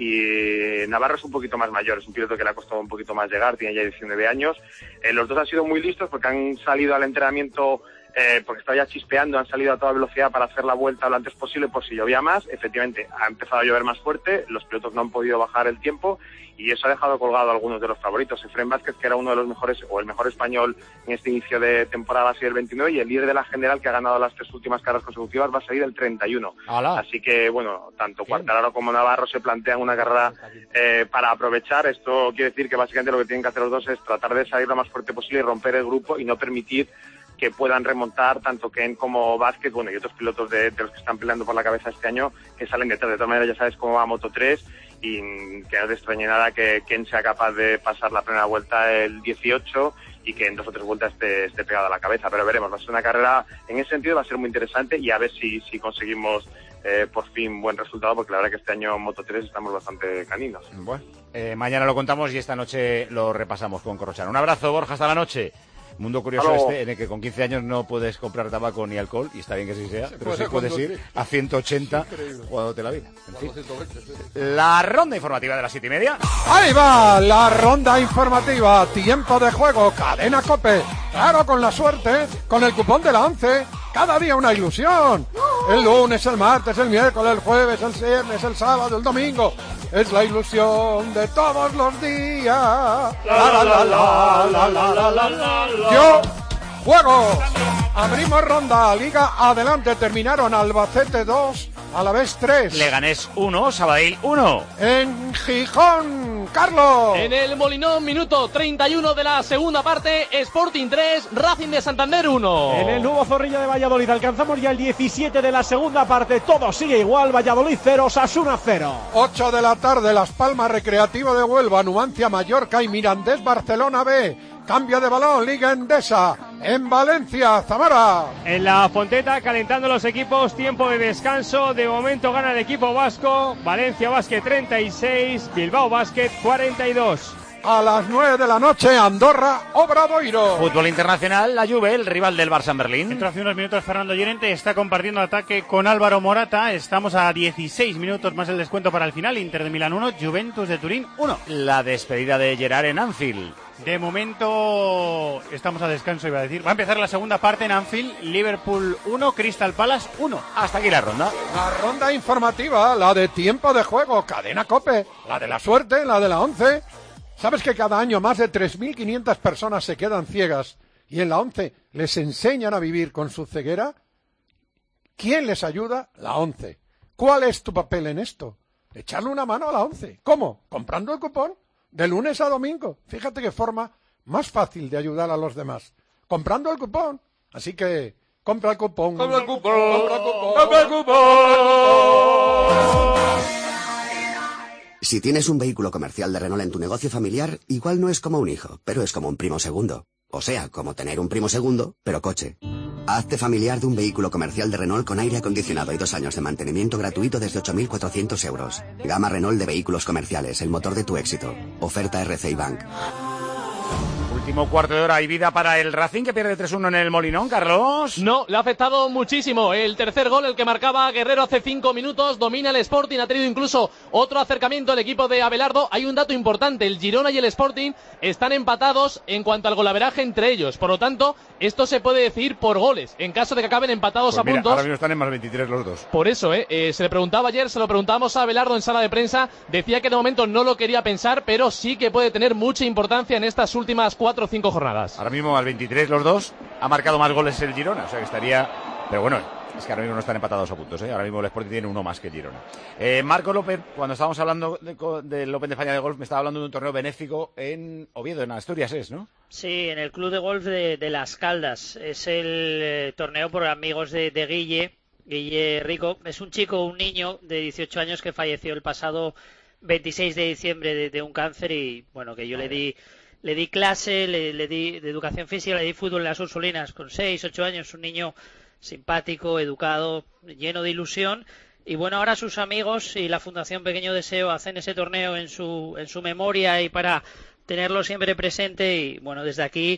y Navarro es un poquito más mayor, es un piloto que le ha costado un poquito más llegar, tiene ya diecinueve años. Eh, los dos han sido muy listos porque han salido al entrenamiento, eh, porque estaba ya chispeando, han salido a toda velocidad para hacer la vuelta lo antes posible por si llovía más. Efectivamente, ha empezado a llover más fuerte, los pilotos no han podido bajar el tiempo y eso ha dejado colgado a algunos de los favoritos. Efrén Vázquez, que era uno de los mejores, o el mejor español en este inicio de temporada, va a ser el veintinueve, y el líder de la general, que ha ganado las tres últimas carreras consecutivas, va a salir el treinta y uno. ¡Hala! Así que, bueno, tanto Quartararo como Navarro se plantean una carrera eh, para aprovechar. Esto quiere decir que básicamente lo que tienen que hacer los dos es tratar de salir lo más fuerte posible y romper el grupo y no permitir que puedan remontar tanto Ken como Vázquez, bueno, y otros pilotos de, de los que están peleando por la cabeza este año, que salen detrás. De todas maneras, ya sabes cómo va Moto tres, y que no te extrañe nada que Ken sea capaz de pasar la primera vuelta el dieciocho y que en dos o tres vueltas esté, esté pegado a la cabeza. Pero veremos, va a ser una carrera, en ese sentido va a ser muy interesante, y a ver si, si conseguimos eh, por fin buen resultado, porque la verdad que este año en Moto tres estamos bastante caninos. Bueno, eh, mañana lo contamos y esta noche lo repasamos con Corrochano. Un abrazo, Borja, hasta la noche. Mundo curioso Hello. este, en el que con quince años no puedes comprar tabaco ni alcohol, y está bien que sí sea, Se pero puede sí puedes conducir. ir a ciento ochenta jugándote la vida. En fin. ciento veinte, sí. La ronda informativa de las siete y media. Ahí va la ronda informativa, tiempo de juego, cadena COPE, claro, con la suerte, con el cupón de la once, cada día una ilusión. El lunes, el martes, el miércoles, el jueves, el viernes, el sábado, el domingo, es la ilusión de todos los días. La, la, la, la, la, la, la, la, la. Yo juego. Abrimos ronda, Liga adelante, terminaron Albacete dos, Alavés tres. Leganés uno, Sabadell uno. En Gijón, Carlos. En el Molinón, minuto treinta y uno de la segunda parte, Sporting tres, Racing de Santander uno. En el nuevo Zorrilla de Valladolid alcanzamos ya el diecisiete de la segunda parte, todo sigue igual, Valladolid cero, Osasuna cero. ocho de la tarde, Las Palmas, Recreativo de Huelva, Numancia, Mallorca y Mirandés, Barcelona B. Cambio de balón, Liga Endesa, en Valencia, Zamora. En la Fonteta, calentando los equipos, tiempo de descanso. De momento gana el equipo vasco. Valencia Basket treinta y seis, Bilbao Basket cuarenta y dos. A las nueve de la noche, Andorra, Obradoiro. Fútbol internacional, la Juve, el rival del Barça en Berlín. Dentro hace unos minutos Fernando Llorente está compartiendo ataque con Álvaro Morata. Estamos a dieciséis minutos más el descuento para el final. Inter de Milán uno, Juventus de Turín uno. La despedida de Gerard en Anfield. De momento estamos a descanso, iba a decir. Va a empezar la segunda parte en Anfield. Liverpool uno, Crystal Palace uno. Hasta aquí la ronda. La ronda informativa, la de tiempo de juego, cadena COPE, la de la suerte, la de la once. ¿Sabes que cada año más de tres mil quinientas personas se quedan ciegas y en la once les enseñan a vivir con su ceguera? ¿Quién les ayuda? La once. ¿Cuál es tu papel en esto? Echarle una mano a la once. ¿Cómo? Comprando el cupón de lunes a domingo. Fíjate qué forma más fácil de ayudar a los demás. Comprando el cupón. Así que compra el cupón. Compra el cupón. Compra el cupón. Compra el cupón. Si tienes un vehículo comercial de Renault en tu negocio familiar, igual no es como un hijo, pero es como un primo segundo. O sea, como tener un primo segundo, pero coche. Hazte familiar de un vehículo comercial de Renault con aire acondicionado y dos años de mantenimiento gratuito desde ocho mil cuatrocientos euros. Gama Renault de vehículos comerciales, el motor de tu éxito. Oferta R C I Bank. Último cuarto de hora y vida para el Racing, que pierde tres uno en el Molinón, Carlos. No, le ha afectado muchísimo. El tercer gol, el que marcaba Guerrero hace cinco minutos, domina el Sporting, ha tenido incluso otro acercamiento el equipo de Abelardo. Hay un dato importante, el Girona y el Sporting están empatados en cuanto al golaveraje entre ellos. Por lo tanto, esto se puede decidir por goles, en caso de que acaben empatados Pues a mira, puntos. ahora mismo están en más veintitrés los dos. Por eso, ¿eh? Eh, se le preguntaba ayer, se lo preguntábamos a Abelardo en sala de prensa, decía que de momento no lo quería pensar, pero sí que puede tener mucha importancia en estas últimas cuatro o cinco jornadas. Ahora mismo al veintitrés los dos, ha marcado más goles el Girona, o sea que estaría... Pero bueno, es que ahora mismo no están empatados a puntos, ¿eh? Ahora mismo el Sporting tiene uno más que el Girona. Eh, Marco López, cuando estábamos hablando de, del Open de España de golf, me estaba hablando de un torneo benéfico en Oviedo, en Asturias, ¿es, no? Sí, en el Club de Golf de, de Las Caldas. Es el eh, torneo por amigos de, de Guille, Guille Rico. Es un chico, un niño de dieciocho años que falleció el pasado veintiséis de diciembre de, de un cáncer y, bueno, que yo le di... Le di clase, le, le di de educación física, le di fútbol en las Ursulinas con seis, ocho años, un niño simpático, educado, lleno de ilusión. Y bueno, ahora sus amigos y la Fundación Pequeño Deseo hacen ese torneo en su, en su memoria y para tenerlo siempre presente. Y bueno, desde aquí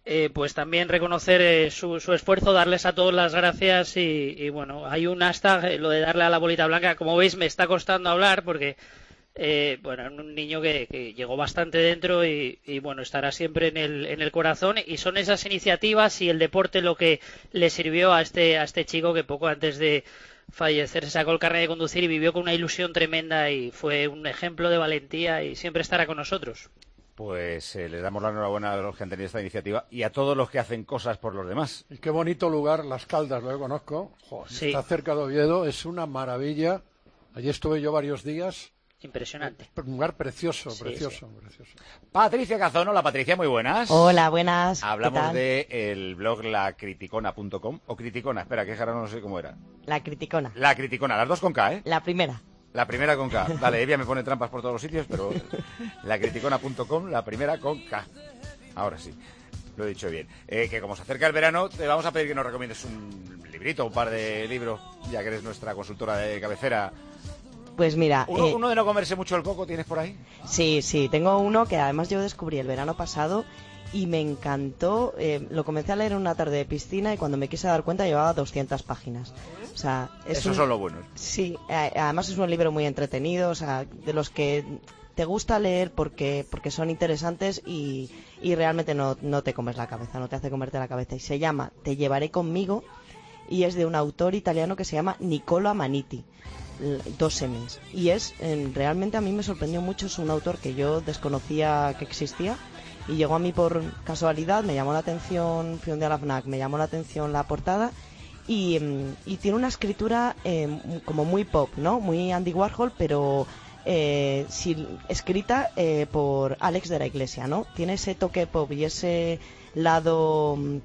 eh, pues también reconocer eh, su, su esfuerzo, darles a todos las gracias y, y bueno, hay un hashtag, eh, lo de darle a la bolita blanca, como veis me está costando hablar porque eh, bueno, es un niño que, que llegó bastante dentro y, y bueno, estará siempre en el, en el corazón, y son esas iniciativas y el deporte lo que le sirvió a este, a este chico que poco antes de fallecer se sacó el carnet de conducir y vivió con una ilusión tremenda y fue un ejemplo de valentía y siempre estará con nosotros. Pues eh, les damos la enhorabuena a los que han tenido esta iniciativa y a todos los que hacen cosas por los demás. Y qué bonito lugar, Las Caldas, lo conozco. Joder, sí. Está cerca de Oviedo, es una maravilla. Allí estuve yo varios días. Impresionante. Un lugar precioso, Sí, precioso, sí. precioso. Patricia Cazón, hola Patricia, muy buenas. Hola, buenas. Hablamos ¿Qué tal? de el blog la criticona punto com o criticona, espera, que ahora no sé cómo era. La criticona. La criticona, las dos con K, ¿eh? La primera. La primera con K. Vale, Evia me pone trampas por todos los sitios, pero la criticona punto com, la primera con K. Ahora sí, lo he dicho bien. Eh, que como se acerca el verano, te vamos a pedir que nos recomiendes un librito, un par de libros, ya que eres nuestra consultora de cabecera. Pues mira... ¿Uno, eh, uno de no comerse mucho el coco tienes por ahí? Sí, sí, tengo uno que además yo descubrí el verano pasado y me encantó. Eh, lo comencé a leer en una tarde de piscina y cuando me quise dar cuenta llevaba doscientas páginas. O sea, es Esos un- son los buenos. Sí, eh, además es un libro muy entretenido, o sea, de los que te gusta leer porque porque son interesantes y, y realmente no, no te comes la cabeza, no te hace comerte la cabeza. Y se llama Te llevaré conmigo y es de un autor italiano que se llama Niccolo Amaniti. l- Dos M's. Y es, eh, realmente a mí me sorprendió mucho, es un autor que yo desconocía que existía y llegó a mí por casualidad, me llamó la atención, fui un día a la FNAC, me llamó la atención la portada y, mm, y tiene una escritura eh, m- como muy pop, ¿no? Muy Andy Warhol, pero eh, sí, escrita eh, por Alex de la Iglesia, ¿no? Tiene ese toque pop y ese lado mm,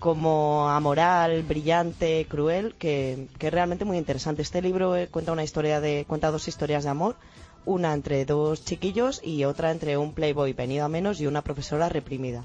como amoral, brillante, cruel, que, que es realmente muy interesante. Este libro eh, cuenta una historia de, cuenta dos historias de amor, una entre dos chiquillos y otra entre un playboy venido a menos y una profesora reprimida.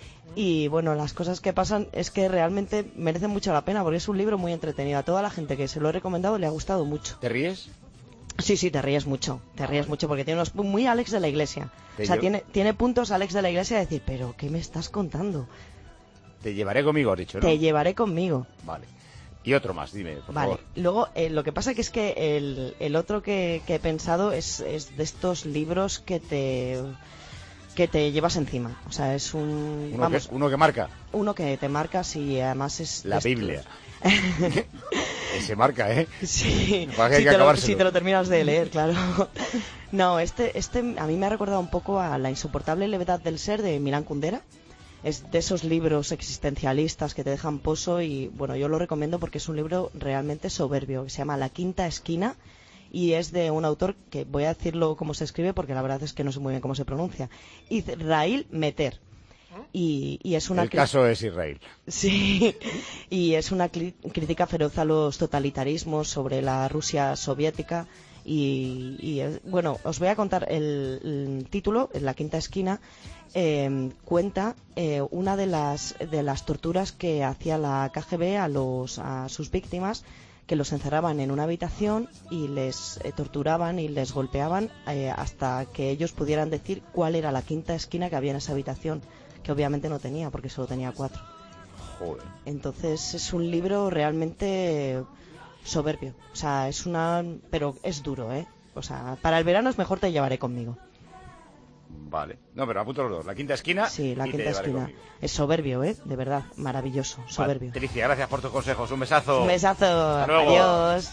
Y bueno, las cosas que pasan es que realmente merece mucho la pena porque es un libro muy entretenido. A toda la gente que se lo he recomendado le ha gustado mucho. ¿Te ríes? Sí, sí, te ríes mucho, te ríes mucho porque tiene unos pu- muy Alex de la Iglesia. Te O sea, llevo- tiene, tiene puntos Alex de la Iglesia de decir, pero ¿qué me estás contando? Te llevaré conmigo, has dicho, ¿no? Te llevaré conmigo. Vale. Y otro más, dime, por Vale, favor. luego eh, lo que pasa que es que el, el otro que, que he pensado es, es de estos libros que te que te llevas encima. O sea, es un... Uno, vamos, que, uno que marca. uno que te marcas y además es... La de estos- Biblia. Se marca, ¿eh? Sí, Lo que pasa es que hay si, que te lo, acabárselo. si te lo terminas de leer, claro. No, este, este a mí me ha recordado un poco a La insoportable levedad del ser de Milán Kundera. Es de esos libros existencialistas que te dejan pozo y bueno, yo lo recomiendo porque es un libro realmente soberbio, que se llama La quinta esquina y es de un autor que voy a decirlo como se escribe porque la verdad es que no sé muy bien cómo se pronuncia. Israel Meter. Y, y es una El cri- caso es Israel. Sí, y es una cli- crítica feroz a los totalitarismos sobre la Rusia soviética. Y, y, eh, bueno, os voy a contar el, el título, en La quinta esquina, eh, cuenta eh, una de las, de las torturas que hacía la K G B a, los, a sus víctimas, que los encerraban en una habitación y les eh, torturaban y les golpeaban eh, hasta que ellos pudieran decir cuál era la quinta esquina que había en esa habitación, que obviamente no tenía porque solo tenía cuatro. Joder. Entonces es un libro realmente soberbio, o sea, es una... pero es duro, ¿eh? O sea, para el verano es mejor Te llevaré conmigo. Vale. No, pero apunto los dos. La quinta esquina. Sí, La y Te quinta llevaré esquina. conmigo. Es soberbio, ¿eh? De verdad, maravilloso, soberbio. Patricia, gracias por tus consejos. Un besazo. Un besazo, Hasta luego. adiós.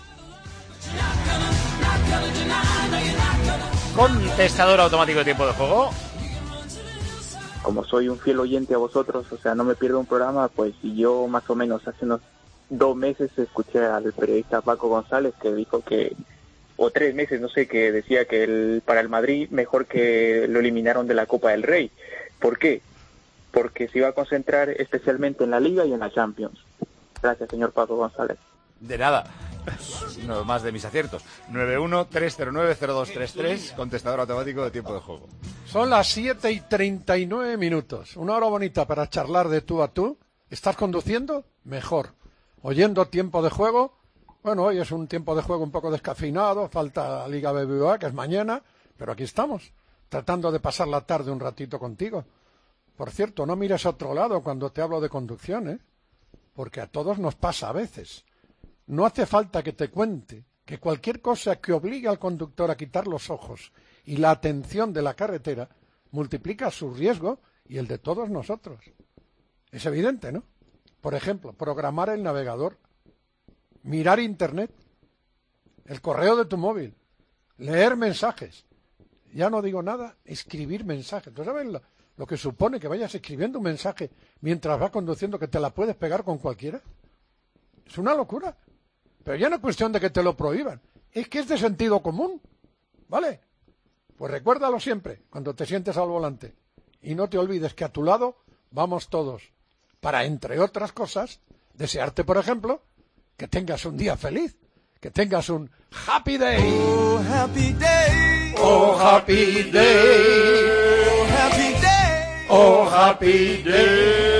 Contestador automático de tiempo de juego. Como soy un fiel oyente a vosotros, o sea, no me pierdo un programa, pues y yo más o menos hace unos dos meses escuché al periodista Paco González que dijo que, o tres meses, no sé, que decía que el, para el Madrid mejor que lo eliminaron de la Copa del Rey. ¿Por qué? Porque se iba a concentrar especialmente en la Liga y en la Champions. Gracias, señor Paco González. De nada. No más de mis aciertos. nueve uno tres cero nueve cero dos tres tres, contestador automático de tiempo de juego. Son las siete y treinta y nueve minutos. Una hora bonita para charlar de tú a tú. ¿Estás conduciendo? Mejor. ¿Oyendo tiempo de juego? Bueno, hoy es un tiempo de juego un poco descafeinado. Falta la Liga B B V A, que es mañana. Pero aquí estamos, tratando de pasar la tarde un ratito contigo. Por cierto, no mires a otro lado cuando te hablo de conducción, ¿eh? Porque a todos nos pasa a veces. No hace falta que te cuente que cualquier cosa que obligue al conductor a quitar los ojos y la atención de la carretera multiplica su riesgo y el de todos nosotros. Es evidente, ¿no? Por ejemplo, programar el navegador, mirar internet, el correo de tu móvil, leer mensajes. Ya no digo nada, escribir mensajes. ¿Tú sabes lo, lo que supone que vayas escribiendo un mensaje mientras vas conduciendo, que te la puedes pegar con cualquiera? Es una locura. Pero ya no es cuestión de que te lo prohíban, es que es de sentido común, ¿vale? Pues recuérdalo siempre cuando te sientes al volante. Y no te olvides que a tu lado vamos todos para, entre otras cosas, desearte, por ejemplo, que tengas un día feliz, que tengas un happy day. Oh, happy day. Oh, happy day. Oh, happy day. Oh, happy day.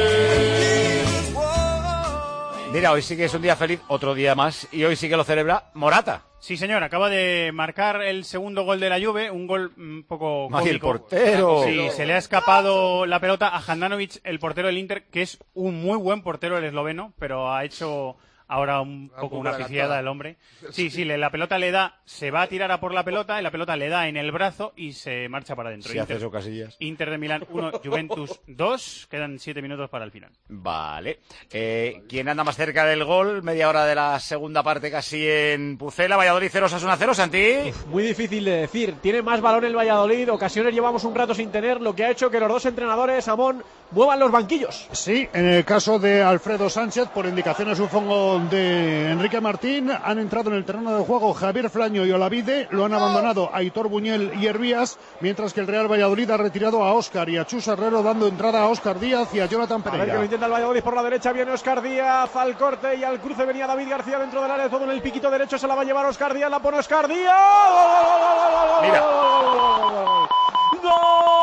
Mira, hoy sí que es un día feliz, otro día más, y hoy sí que lo celebra Morata. Sí, señor, acaba de marcar el segundo gol de la Juve, un gol un poco Ay, el cómico. portero. Sí, se le ha escapado la pelota a Handanovic, el portero del Inter, que es un muy buen portero, el esloveno, pero ha hecho ahora un poco una pifiada el hombre. Sí, sí, le, la pelota le da, se va a tirar a por la pelota, y la pelota le da en el brazo y se marcha para adentro. Si hace eso, Casillas. Inter de Milán uno, Juventus dos, quedan siete minutos para el final. Vale. Eh, ¿Quién anda más cerca del gol? Media hora de la segunda parte casi en Pucela. Valladolid cero, Osasuna cero, Santi. Muy difícil de decir. Tiene más balón el Valladolid. Ocasiones llevamos un rato sin tener, lo que ha hecho que los dos entrenadores, Amón, muevan los banquillos. Sí, en el caso de Alfredo Sánchez, por indicaciones supongo de Enrique Martín, han entrado en el terreno de juego Javier Flaño y Olavide, lo han abandonado Aitor Buñuel y Hervías, mientras que el Real Valladolid ha retirado a Óscar y a Chus Herrero, dando entrada a Óscar Díaz y a Jonathan Pereira. A ver que lo intenta el Valladolid por la derecha, viene Óscar Díaz al corte y al cruce venía David García dentro del área, todo en el piquito derecho, se la va a llevar Óscar Díaz, la pone Óscar Díaz. Mira. ¡Gol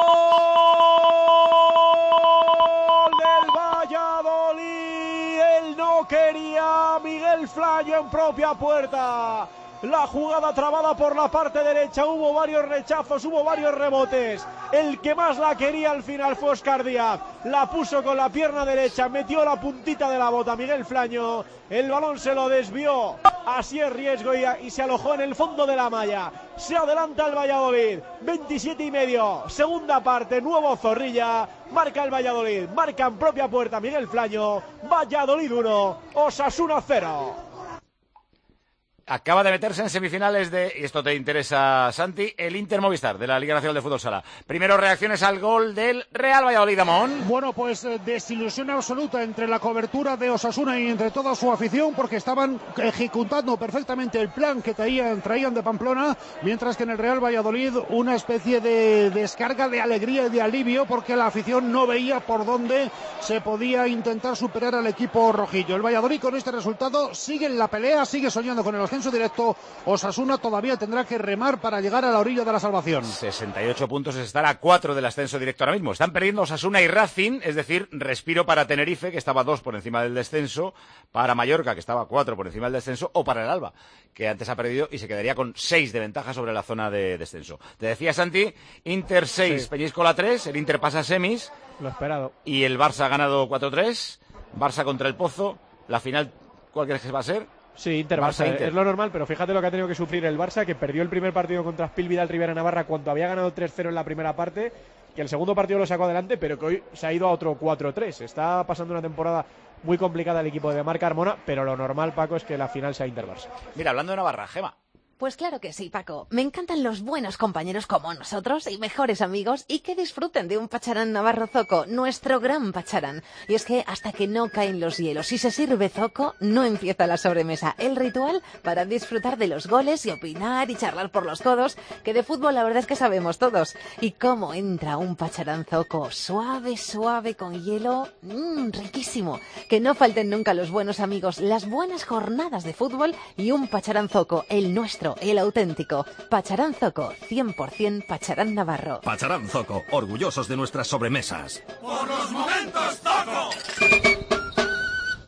del Valladolid! Él no quería, Miguel Flaño en propia puerta. La jugada trabada por la parte derecha, hubo varios rechazos, hubo varios rebotes. El que más la quería al final fue Óscar Díaz. La puso con la pierna derecha, metió la puntita de la bota Miguel Flaño. El balón se lo desvió, así es riesgo y, y se alojó en el fondo de la malla. Se adelanta el Valladolid, veintisiete y medio, segunda parte, nuevo Zorrilla. Marca el Valladolid, marca en propia puerta Miguel Flaño. Valladolid uno, Osasuna cero. Acaba de meterse en semifinales de, y esto te interesa, Santi, el Inter Movistar de la Liga Nacional de Fútbol Sala. Primero reacciones al gol del Real Valladolid, Amón. Bueno, pues eh, desilusión absoluta entre la cobertura de Osasuna y entre toda su afición, porque estaban ejecutando perfectamente el plan que traían, traían de Pamplona, mientras que en el Real Valladolid una especie de descarga de alegría y de alivio, porque la afición no veía por dónde se podía intentar superar al equipo rojillo. El Valladolid con este resultado sigue en la pelea, sigue soñando con el ascenso directo. Osasuna todavía tendrá que remar para llegar a la orilla de la salvación. sesenta y ocho puntos, es estar a cuatro del ascenso directo ahora mismo. Están perdiendo Osasuna y Racing, es decir, respiro para Tenerife, que estaba dos por encima del descenso, para Mallorca, que estaba cuatro por encima del descenso, o para el Alba, que antes ha perdido y se quedaría con seis de ventaja sobre la zona de descenso. Te decía, Santi, Inter seis, sí. Peñíscola tres, el Inter pasa a semis. Lo esperado. Y el Barça ha ganado cuatro tres, Barça contra el Pozo. La final, ¿cuál crees que va a ser? Sí, Inter, Barça, Barça Inter. Es lo normal, pero fíjate lo que ha tenido que sufrir el Barça, que perdió el primer partido contra Spil Vidal Rivera Navarra cuando había ganado tres cero en la primera parte, que el segundo partido lo sacó adelante, pero que hoy se ha ido a otro cuatro tres. Está pasando una temporada muy complicada el equipo de Marc Carmona, pero lo normal, Paco, es que la final sea Inter-Barça. Mira, hablando de Navarra, Gema. Pues claro que sí, Paco. Me encantan los buenos compañeros como nosotros y mejores amigos y que disfruten de un pacharán navarro zoco, nuestro gran pacharán. Y es que hasta que no caen los hielos y se sirve zoco, no empieza la sobremesa. El ritual para disfrutar de los goles y opinar y charlar por los codos, que de fútbol la verdad es que sabemos todos. Y cómo entra un pacharán zoco, suave, suave, con hielo, mmm, riquísimo. Que no falten nunca los buenos amigos, las buenas jornadas de fútbol y un pacharán zoco, el nuestro. El auténtico. Pacharán Zoco, cien por ciento Pacharán Navarro. Pacharán Zoco, orgullosos de nuestras sobremesas. ¡Por los momentos Zoco!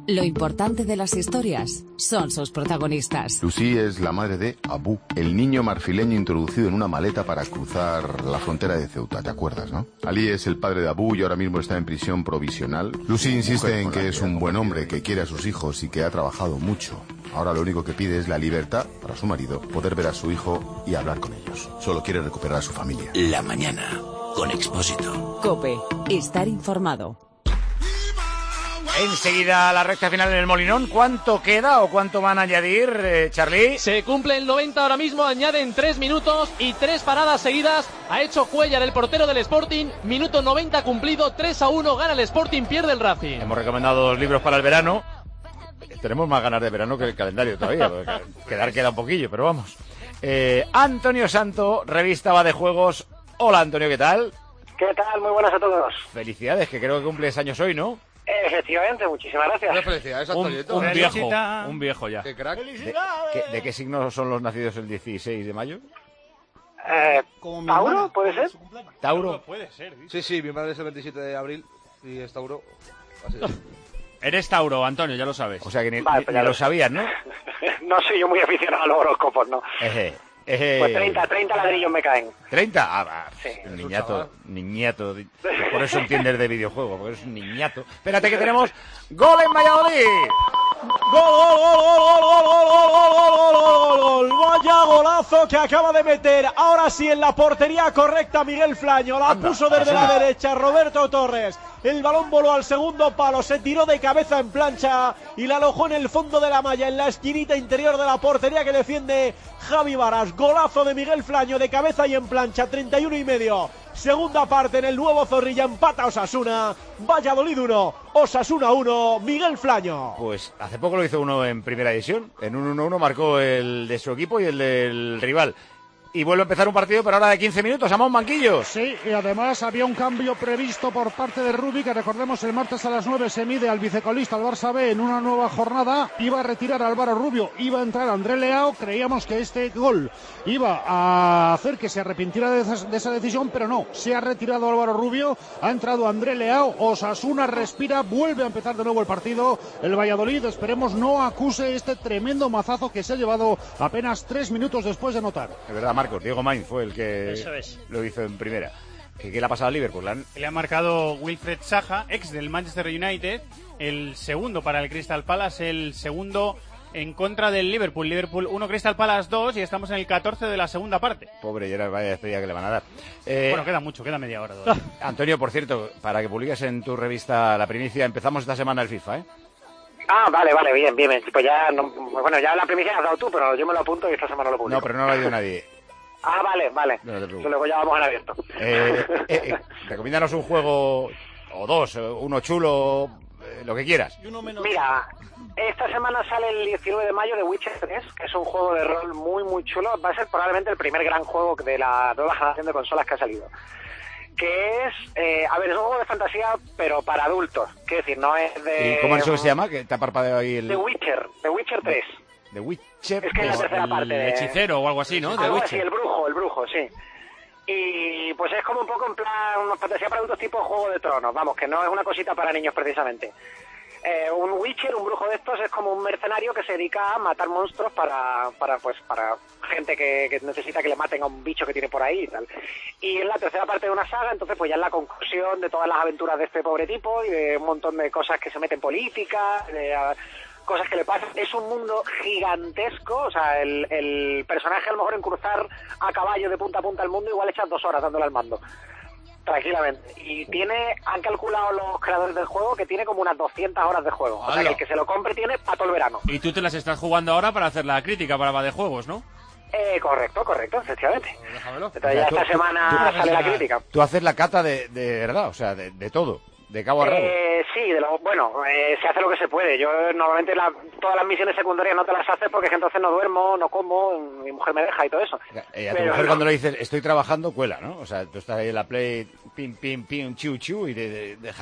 Lo importante de las historias son sus protagonistas. Lucy es la madre de Abu, el niño marfileño introducido en una maleta para cruzar la frontera de Ceuta, ¿te acuerdas, no? Ali es el padre de Abu y ahora mismo está en prisión provisional. Lucy insiste en que es un buen hombre, que quiere a sus hijos y que ha trabajado mucho. Ahora lo único que pide es la libertad para su marido, poder ver a su hijo y hablar con ellos. Solo quiere recuperar a su familia. La mañana, con Expósito. COPE, estar informado. Enseguida la recta final en el Molinón. ¿Cuánto queda o cuánto van a añadir, eh, Charlie? Se cumple el noventa ahora mismo, añaden tres minutos y tres paradas seguidas. Ha hecho Cuellar, el portero del Sporting. Minuto noventa cumplido, tres a uno, gana el Sporting, pierde el Racing. Hemos recomendado dos libros para el verano. Tenemos más ganas de verano que el calendario todavía. Quedar queda un poquillo, pero vamos. Eh, Antonio Santo, revista Va de Juegos. Hola, Antonio, ¿qué tal? ¿Qué tal? Muy buenas a todos. Felicidades, que creo que cumples años hoy, ¿no? Efectivamente, muchísimas gracias. Felicidades, Un, Antonio. un viejo, un viejo ya. Qué crack. ¿De, qué, ¿De qué signo son los nacidos el dieciséis de mayo? Eh, ¿Tauro, puede ser? ¿Tauro? Puede ser. Sí, sí, mi madre es el veintisiete de abril y es Tauro. Así es. Eres Tauro, Antonio, ya lo sabes. O sea que ni, Vale, ni- pues ni ya lo lo- sabías, ¿no? No soy yo muy aficionado a los horóscopos, ¿no? Eje, eje. Pues treinta, treinta ladrillos me caen. ¿treinta? Ah, va, Sí. un niñato, niñato. Por eso entiendes de videojuego, porque eres un niñato. Espérate que tenemos gol en Valladolid. ¡Gol, gol, gol, gol, gol, gol, gol, gol, gol, gol, gol! ¡Vaya golazo que acaba de meter! Ahora sí en la portería correcta Miguel Flaño. La Anda, puso desde anda. la derecha Roberto Torres. El balón voló al segundo palo, se tiró de cabeza en plancha y la alojó en el fondo de la malla, en la esquinita interior de la portería que defiende Javi Varas. Golazo de Miguel Flaño de cabeza y en plancha, treinta y uno y medio. Segunda parte en el nuevo Zorrilla, empata Osasuna. Valladolid uno, Osasuna uno, Miguel Flaño. Pues hace poco lo hizo uno en primera división. En un uno uno marcó el de su equipo y el del rival. Y vuelve a empezar un partido, pero ahora de quince minutos, a Mon Banquillos. Sí, y además había un cambio previsto por parte de Rubi, que recordemos el martes a las nueve se mide al vicecolista, al Barça B, en una nueva jornada. Iba a retirar a Álvaro Rubio, iba a entrar André Leao. Creíamos que este gol iba a hacer que se arrepintiera de esa, de esa decisión, pero no. Se ha retirado Álvaro Rubio, ha entrado André Leao. Osasuna respira, vuelve a empezar de nuevo el partido. El Valladolid, esperemos, no acuse este tremendo mazazo que se ha llevado apenas tres minutos después de anotar. Es verdad, Marcos, Diego Main fue el que Eso es. lo hizo en primera. ¿Qué, qué le ha pasado al Liverpool? ¿Han- Le ha marcado Wilfred Zaha, ex del Manchester United, el segundo para el Crystal Palace, el segundo en contra del Liverpool. Liverpool uno, Crystal Palace dos, y estamos en el catorce de la segunda parte. Pobre Gerard, vaya despedida que le van a dar. Eh, Bueno, queda mucho, queda media hora todavía. Antonio, por cierto, para que publiques en tu revista La Primicia, empezamos esta semana el FIFA, ¿eh? Ah, vale, vale, bien, bien. Pues ya, no, bueno, ya la primicia la has dado tú, pero yo me lo apunto y esta semana lo publico. No, pero no lo ha ido nadie. Ah, vale, vale. No te preocupes. Luego ya vamos en abierto. Eh, eh, eh, recomiéndanos un juego, o dos, eh, uno chulo, eh, lo que quieras. Mira, esta semana sale el diecinueve de mayo de Witcher tres, que es un juego de rol muy, muy chulo. Va a ser probablemente el primer gran juego de la nueva generación de consolas que ha salido. Que es, eh, a ver, es un juego de fantasía, pero para adultos. Quiero decir, no es de... ¿Y cómo es eso que se llama? Que te ha parpadeado ahí el... The Witcher, The Witcher tres. The Witcher. Es que es la tercera parte de... hechicero o algo así, ¿no? The Algo Witcher. así, el brujo, el brujo, sí. Y pues es como un poco en plan, una fantasía para adultos tipo Juego de Tronos, vamos, que no es una cosita para niños precisamente. Eh, un Witcher, un brujo de estos, es como un mercenario que se dedica a matar monstruos para, para pues, para gente que, que necesita que le maten a un bicho que tiene por ahí y tal. Y es la tercera parte de una saga, entonces pues ya es la conclusión de todas las aventuras de este pobre tipo y de un montón de cosas que se meten en política, de a, cosas que le pasan. Es un mundo gigantesco, o sea, el, el personaje a lo mejor en cruzar a caballo de punta a punta al mundo igual echas dos horas dándole al mando. Tranquilamente. Y tiene, han calculado los creadores del juego que tiene como unas doscientas horas de juego. O sea, ¡Hala! que el que se lo compre tiene para todo el verano. Y tú te las estás jugando ahora para hacer la crítica para Va de Juegos, ¿no? Eh, correcto, correcto, efectivamente. Déjamelo. Entonces ya Tú- esta tú- semana tú- sale la crítica. Tú haces la cata de, de verdad, o sea, de, de todo, de cabo a rabo. Eh, sí, de lo, bueno, eh, se hace lo que se puede. Yo normalmente la, todas las misiones secundarias no te las haces porque es que entonces no duermo, no como, mi mujer me deja y todo eso. Eh, a tu Pero mujer no. cuando le dices, estoy trabajando, cuela, ¿no? O sea, tú estás ahí en la Play, pim, pim, pim, chiu, chiu, y de- de- déjame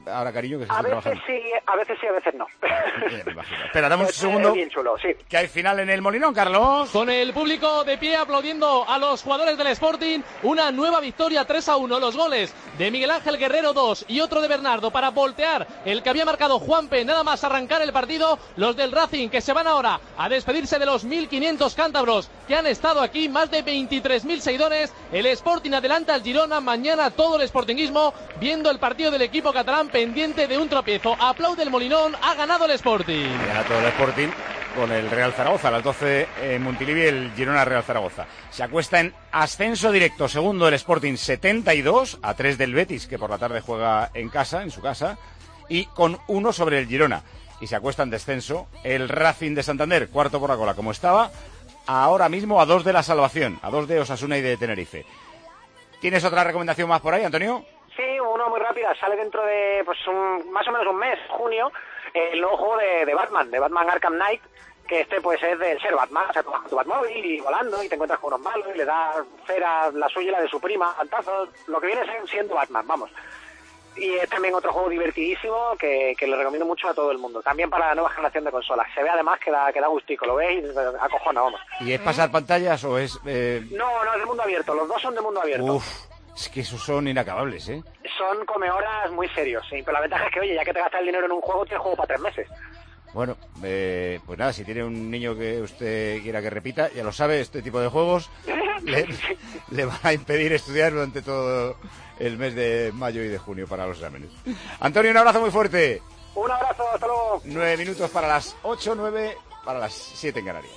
ahora, cariño, que se A está veces trabajando? sí, a veces sí, a veces no. Bien, me imagino. Espera, dame un Es, eh, segundo. bien chulo, sí. Que hay final en el Molinón, Carlos. Con el público de pie aplaudiendo a los jugadores del Sporting, una nueva victoria tres a uno. Los goles de Miguel Ángel Guerrero dos y otro de Bernardo para voltear el que había marcado Juanpe nada más arrancar el partido. Los del Racing que se van ahora a despedirse de los mil quinientos cántabros que han estado aquí, más de veintitrés mil seguidores. El Sporting adelanta al Girona, mañana todo el sportinguismo viendo el partido del equipo catalán pendiente de un tropiezo. Aplaude el Molinón, ha ganado el Sporting. Gana todo el Sporting con el Real Zaragoza, a las doce en Montilivi el Girona Real Zaragoza. Se acuesta en ascenso directo, segundo el Sporting setenta y dos, a tres del Betis, que por la tarde juega en casa, en su casa, y con uno sobre el Girona. Y se acuesta en descenso el Racing de Santander, cuarto por la cola como estaba, ahora mismo a dos de la salvación, a dos de Osasuna y de Tenerife. ¿Tienes otra recomendación más por ahí, Antonio? Sí, uno muy rápida. Sale dentro de pues un, más o menos un mes, junio, el nuevo juego de, de Batman, de Batman Arkham Knight, que este pues es de ser Batman. O sea, tú vas con tu Batmóvil y volando y te encuentras con unos malos y le das cera, la suya y la de su prima, cantazos, lo que viene siendo Batman, vamos. Y es también otro juego divertidísimo que, que le recomiendo mucho a todo el mundo. También para la nueva generación de consolas. Se ve además que da, que da gustico, lo ves y acojona, vamos. ¿Y es pasar pantallas o es...? Eh... No, no, es de mundo abierto. Los dos son de mundo abierto. Uf, es que esos son inacabables, ¿eh? Son comehoras muy serios, sí. Pero la ventaja es que, oye, ya que te gastas el dinero en un juego, tienes juego para tres meses. Bueno, eh, pues nada, si tiene un niño que usted quiera que repita, ya lo sabe, este tipo de juegos le, le van a impedir estudiar durante todo el mes de mayo y de junio para los exámenes. Antonio, un abrazo muy fuerte. Un abrazo, hasta luego. Nueve minutos para las ocho, nueve para las siete en Canarias.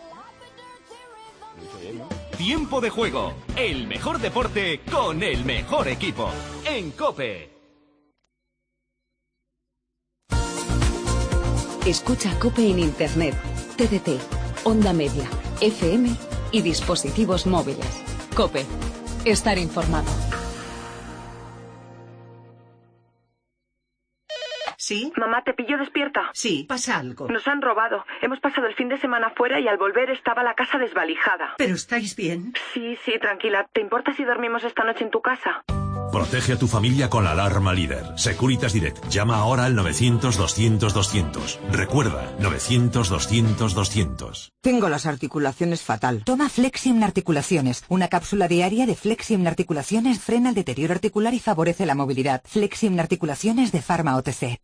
Bien, ¿no? Tiempo de juego, el mejor deporte con el mejor equipo. En COPE. Escucha COPE en Internet, T D T, Onda Media, F M y dispositivos móviles. COPE. Estar informado. ¿Sí? Mamá, ¿te pillo despierta? Sí, pasa algo. Nos han robado. Hemos pasado el fin de semana fuera y al volver estaba la casa desvalijada. ¿Pero estáis bien? Sí, sí, tranquila. ¿Te importa si dormimos esta noche en tu casa? Protege a tu familia con la alarma líder. Securitas Direct. Llama ahora al novecientos, doscientos, doscientos. Recuerda, novecientos, doscientos, doscientos. Tengo las articulaciones fatal. Toma Flexium Articulaciones. Una cápsula diaria de Flexium Articulaciones frena el deterioro articular y favorece la movilidad. Flexium Articulaciones de Pharma O T C.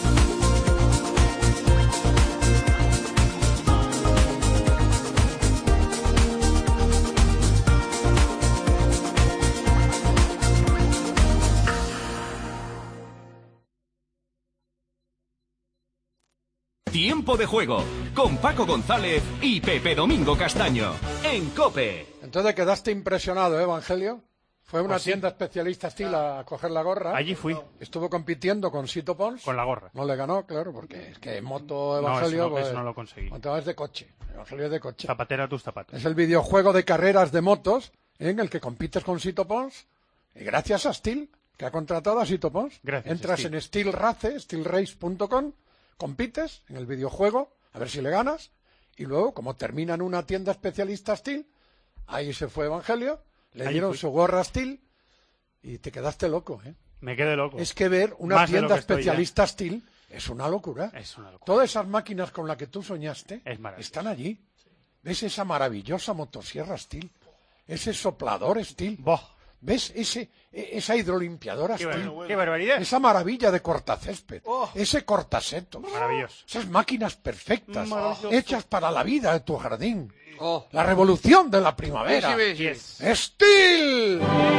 Tiempo de juego con Paco González y Pepe Domingo Castaño en COPE. Entonces quedaste impresionado, ¿eh, Evangelio? Fue una Pues sí. tienda especialista Steel a coger la gorra. Allí fui. Estuvo compitiendo con Sito Pons. Con la gorra. No le ganó, claro, porque es que en moto No, Evangelio... eso no, pues, eso no lo conseguí. Moto es de coche. Evangelio es de coche. Zapatera a tus zapatos. Es el videojuego de carreras de motos en el que compites con Sito Pons. Y gracias a Steel, que ha contratado a Sito Pons. Gracias, Entras Steel. en Steel Race, steel race punto com, compites en el videojuego, a ver si le ganas. Y luego, como termina en una tienda especialista Steel, ahí se fue Evangelio, le Ahí dieron fui. su gorra Steel y te quedaste loco, ¿eh? Me quedé loco. Es que ver una Más de lo tienda que estoy ya. especialista Steel es una locura. Es una locura. Todas esas máquinas con las que tú soñaste Es maravilloso. están allí. ¿Ves esa maravillosa motosierra Steel? Ese soplador Steel. ¿Ves ese, e- esa hidrolimpiadora Qué Steel? bar- qué barbaridad. Esa maravilla de cortacésped. Oh. Ese cortasetos. Maravilloso. Esas máquinas perfectas, Maravilloso. hechas para la vida de tu jardín. Oh. La revolución de la primavera. Besi, besi. Yes. ¡Steel!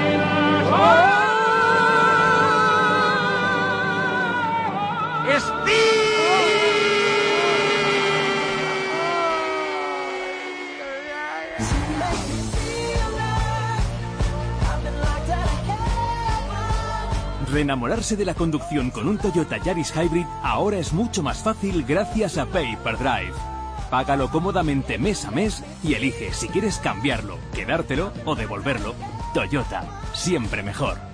Reenamorarse de la conducción con un Toyota Yaris Hybrid ahora es mucho más fácil gracias a Pay-Per-Drive. Págalo cómodamente mes a mes y elige si quieres cambiarlo, quedártelo o devolverlo. Toyota, siempre mejor.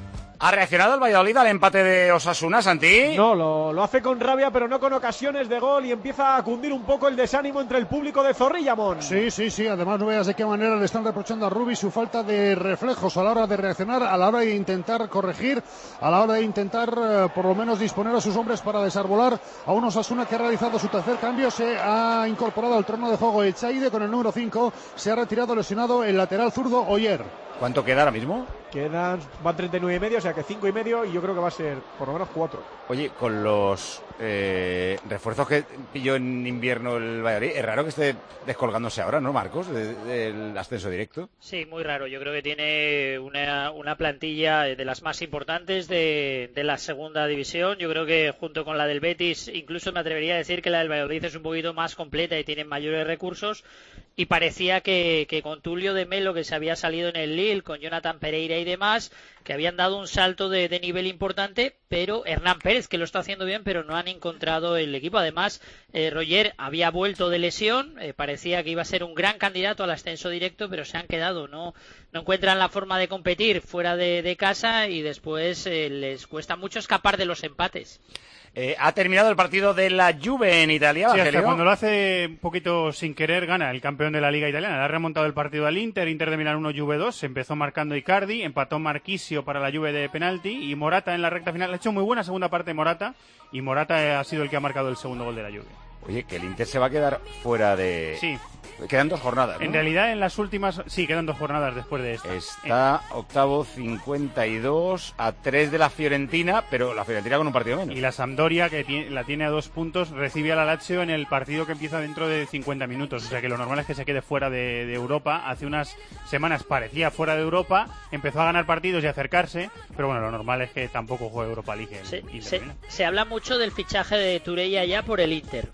¿Ha reaccionado el Valladolid al empate de Osasuna, Santi? No, lo, lo hace con rabia, pero no con ocasiones de gol, y empieza a cundir un poco el desánimo entre el público de Zorrilla, Mon. Sí, sí, sí, además no veas de qué manera le están reprochando a Rubi su falta de reflejos a la hora de reaccionar, a la hora de intentar corregir, a la hora de intentar eh, por lo menos disponer a sus hombres para desarbolar a un Osasuna que ha realizado su tercer cambio, se ha incorporado al terreno de juego Echaide con el número cinco, se ha retirado lesionado el lateral zurdo Oyer. ¿Cuánto queda ahora mismo? Quedan, van treinta y nueve y medio, o sea que cinco y medio, y yo creo que va a ser por lo menos cuatro. Oye, con los eh, refuerzos que pilló en invierno el Valladolid, es raro que esté descolgándose ahora, ¿no, Marcos? De, de, del ascenso directo. Sí, muy raro. Yo creo que tiene una, una plantilla de las más importantes de, de la segunda división. Yo creo que junto con la del Betis, incluso me atrevería a decir que la del Valladolid es un poquito más completa y tiene mayores recursos. Y parecía que, que con Tulio de Melo, que se había salido en el Lille, con Jonathan Pereira y demás, que habían dado un salto de, de nivel importante, pero Hernán Pérez, que lo está haciendo bien, pero no han encontrado el equipo. Además, eh, Roger había vuelto de lesión, eh, parecía que iba a ser un gran candidato al ascenso directo, pero se han quedado, no, no encuentran la forma de competir fuera de, de casa, y después eh, les cuesta mucho escapar de los empates. Eh, ha terminado el partido de la Juve en Italia, sí, Evangelio. hasta cuando lo hace un poquito sin querer gana el campeón de la Liga Italiana. Le ha remontado el partido al Inter, Inter de Milán uno, Juve dos. Empezó marcando Icardi, empató Marchisio para la Juve de penalti, y Morata en la recta final. Ha hecho muy buena segunda parte Morata, y Morata ha sido el que ha marcado el segundo gol de la Juve. Oye, que el Inter se va a quedar fuera de... Sí. Quedan dos jornadas, ¿no? En realidad, en las últimas... Sí, quedan dos jornadas después de esta. Está octavo, cincuenta y dos, a tres de la Fiorentina, pero la Fiorentina con un partido menos. Y la Sampdoria, que tiene, la tiene a dos puntos, recibe a la Lazio en el partido que empieza dentro de cincuenta minutos. O sea que lo normal es que se quede fuera de, de Europa. Hace unas semanas parecía fuera de Europa, empezó a ganar partidos y a acercarse, pero bueno, lo normal es que tampoco juegue Europa League. El Se, Inter, se, ¿no? se habla mucho del fichaje de Turella ya por el Inter.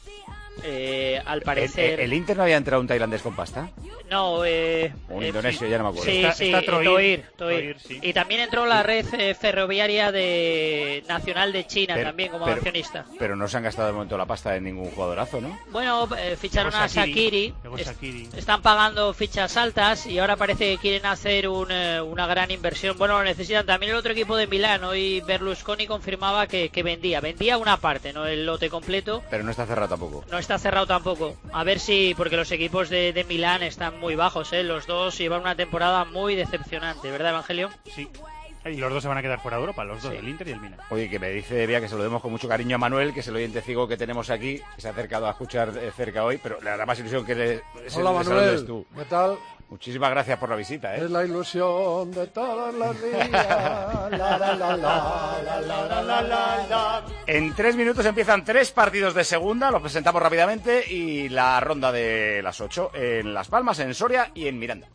Eh, al parecer... ¿El, el, el Inter no había entrado un tailandés con pasta? No, eh... Un eh, indonesio, sí, ya no me acuerdo. Sí, está, sí, está Troir, Troir, Troir. Troir, sí. Y también entró la red eh, ferroviaria de Nacional de China pero, también como pero, accionista. Pero no se han gastado de momento la pasta en ningún jugadorazo, ¿no? Bueno, eh, ficharon a Shaqiri, Shaqiri. están pagando fichas altas y ahora parece que quieren hacer un, eh, una gran inversión. Bueno, lo necesitan también el otro equipo de Milán. Hoy Berlusconi confirmaba que, que vendía, vendía una parte, no el lote completo. Pero no está cerrado tampoco. No está cerrado tampoco. A ver si, porque los equipos de, de Milán están muy bajos, ¿eh? Los dos llevan una temporada muy decepcionante, ¿verdad, Evangelio? Sí. Y los dos se van a quedar fuera de Europa, los dos, sí. El Inter y el Milan. Oye, que me dice Bea que se lo demos con mucho cariño a Manuel, que es el oyente ciego que tenemos aquí, que se ha acercado a escuchar de cerca hoy, pero le hará más ilusión que le, Hola, le Manuel, tú. ¿Qué tal? Muchísimas gracias por la visita, ¿eh? Es la ilusión de todos los días. La, la, la, la, la, la, la, la, la. En tres minutos empiezan tres partidos de segunda, los presentamos rápidamente, y la ronda de las ocho en Las Palmas, en Soria y en Miranda.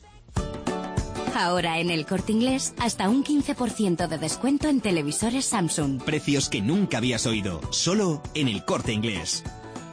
Ahora en El Corte Inglés, hasta un quince por ciento de descuento en televisores Samsung. Precios que nunca habías oído, solo en El Corte Inglés.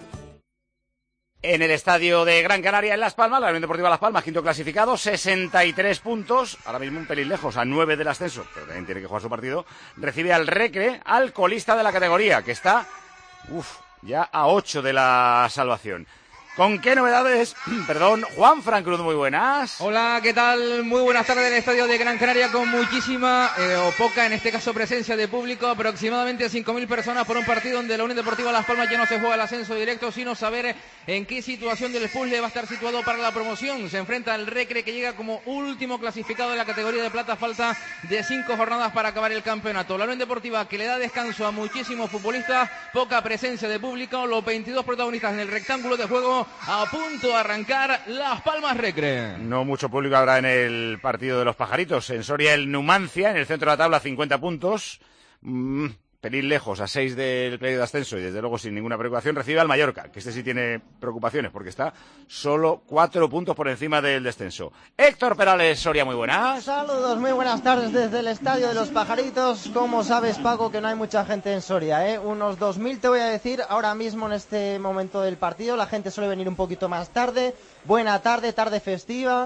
En el estadio de Gran Canaria, en Las Palmas, la Unión Deportiva Las Palmas, quinto clasificado, sesenta y tres puntos, ahora mismo un pelín lejos, a nueve del ascenso, pero también tiene que jugar su partido, recibe al Recre, al colista de la categoría, que está, uff, ya a ocho de la salvación. ¿Con qué novedades? Perdón, Juan Fran Cruz, muy buenas. Hola, ¿qué tal? Muy buenas tardes del estadio de Gran Canaria, con muchísima eh, o poca, en este caso, presencia de público, aproximadamente cinco mil personas por un partido donde la Unión Deportiva Las Palmas ya no se juega el ascenso directo, sino saber en qué situación del puzzle va a estar situado para la promoción. Se enfrenta al Recre, que llega como último clasificado en la categoría de plata, falta de cinco jornadas para acabar el campeonato. La Unión Deportiva, que le da descanso a muchísimos futbolistas, poca presencia de público, los veintidós protagonistas en el rectángulo de juego, a punto de arrancar Las Palmas Recre. No mucho público habrá en el partido de los pajaritos. En Soria, el Numancia, en el centro de la tabla, cincuenta puntos. Mm, pelín lejos, a seis del playoff de ascenso, y desde luego sin ninguna preocupación, recibe al Mallorca, que este sí tiene preocupaciones porque está solo cuatro puntos por encima del descenso. Héctor Perales, Soria, muy buenas. Saludos, muy buenas tardes desde el estadio de los pajaritos. Como sabes, Paco, que no hay mucha gente en Soria, ¿eh? Unos dos mil te voy a decir ahora mismo en este momento del partido. La gente suele venir un poquito más tarde. Buena tarde, tarde festiva.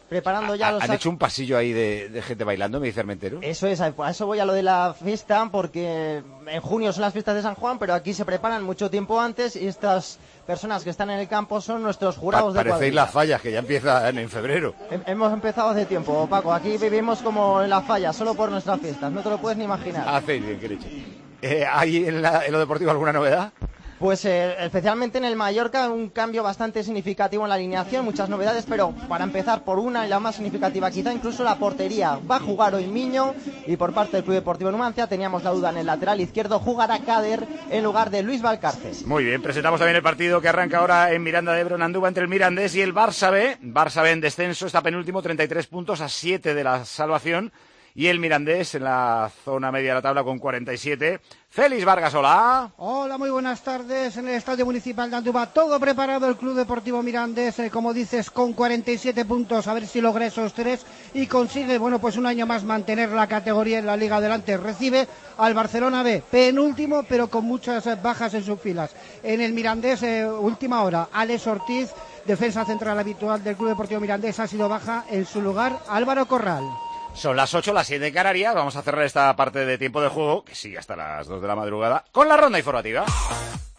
preparando ya ¿Han los... ¿Han hecho un pasillo ahí de, de gente bailando, me dice Armentero? Eso es, a eso voy a lo de la fiesta, porque en junio son las fiestas de San Juan, pero aquí se preparan mucho tiempo antes y estas personas que están en el campo son nuestros jurados Pa de cuadrilla. Parecéis las fallas, que ya empiezan en febrero. He- Hemos empezado hace tiempo, Paco, aquí vivimos como en la falla, solo por nuestras fiestas, no te lo puedes ni imaginar. Hacéis bien, qué leche. Eh, ¿Hay en, la- en lo deportivo alguna novedad? Pues eh, especialmente en el Mallorca un cambio bastante significativo en la alineación, muchas novedades, pero para empezar por una y la más significativa quizá incluso la portería. Va a jugar hoy Miño y por parte del Club Deportivo Numancia teníamos la duda en el lateral izquierdo, jugará Kader en lugar de Luis Valcarce. Muy bien, presentamos también el partido que arranca ahora en Miranda de Ebro, en Andúba, entre el Mirandés y el Barça B. Barça B en descenso, está penúltimo, treinta y tres puntos a siete de la salvación. Y el Mirandés en la zona media de la tabla con cuarenta y siete. Félix Vargas, hola. Hola, muy buenas tardes. En el Estadio Municipal de Andúba, todo preparado el Club Deportivo Mirandés, eh, como dices, con cuarenta y siete puntos, a ver si logra esos tres y consigue, bueno, pues un año más mantener la categoría en la Liga adelante. Recibe al Barcelona B, penúltimo, pero con muchas eh, bajas en sus filas. En el Mirandés, eh, última hora, Alex Ortiz, defensa central habitual del Club Deportivo Mirandés, ha sido baja. En su lugar, Álvaro Corral. Son las ocho, las siete en Canarias. Vamos a cerrar esta parte de tiempo de juego, que sigue hasta las dos de la madrugada, con la ronda informativa.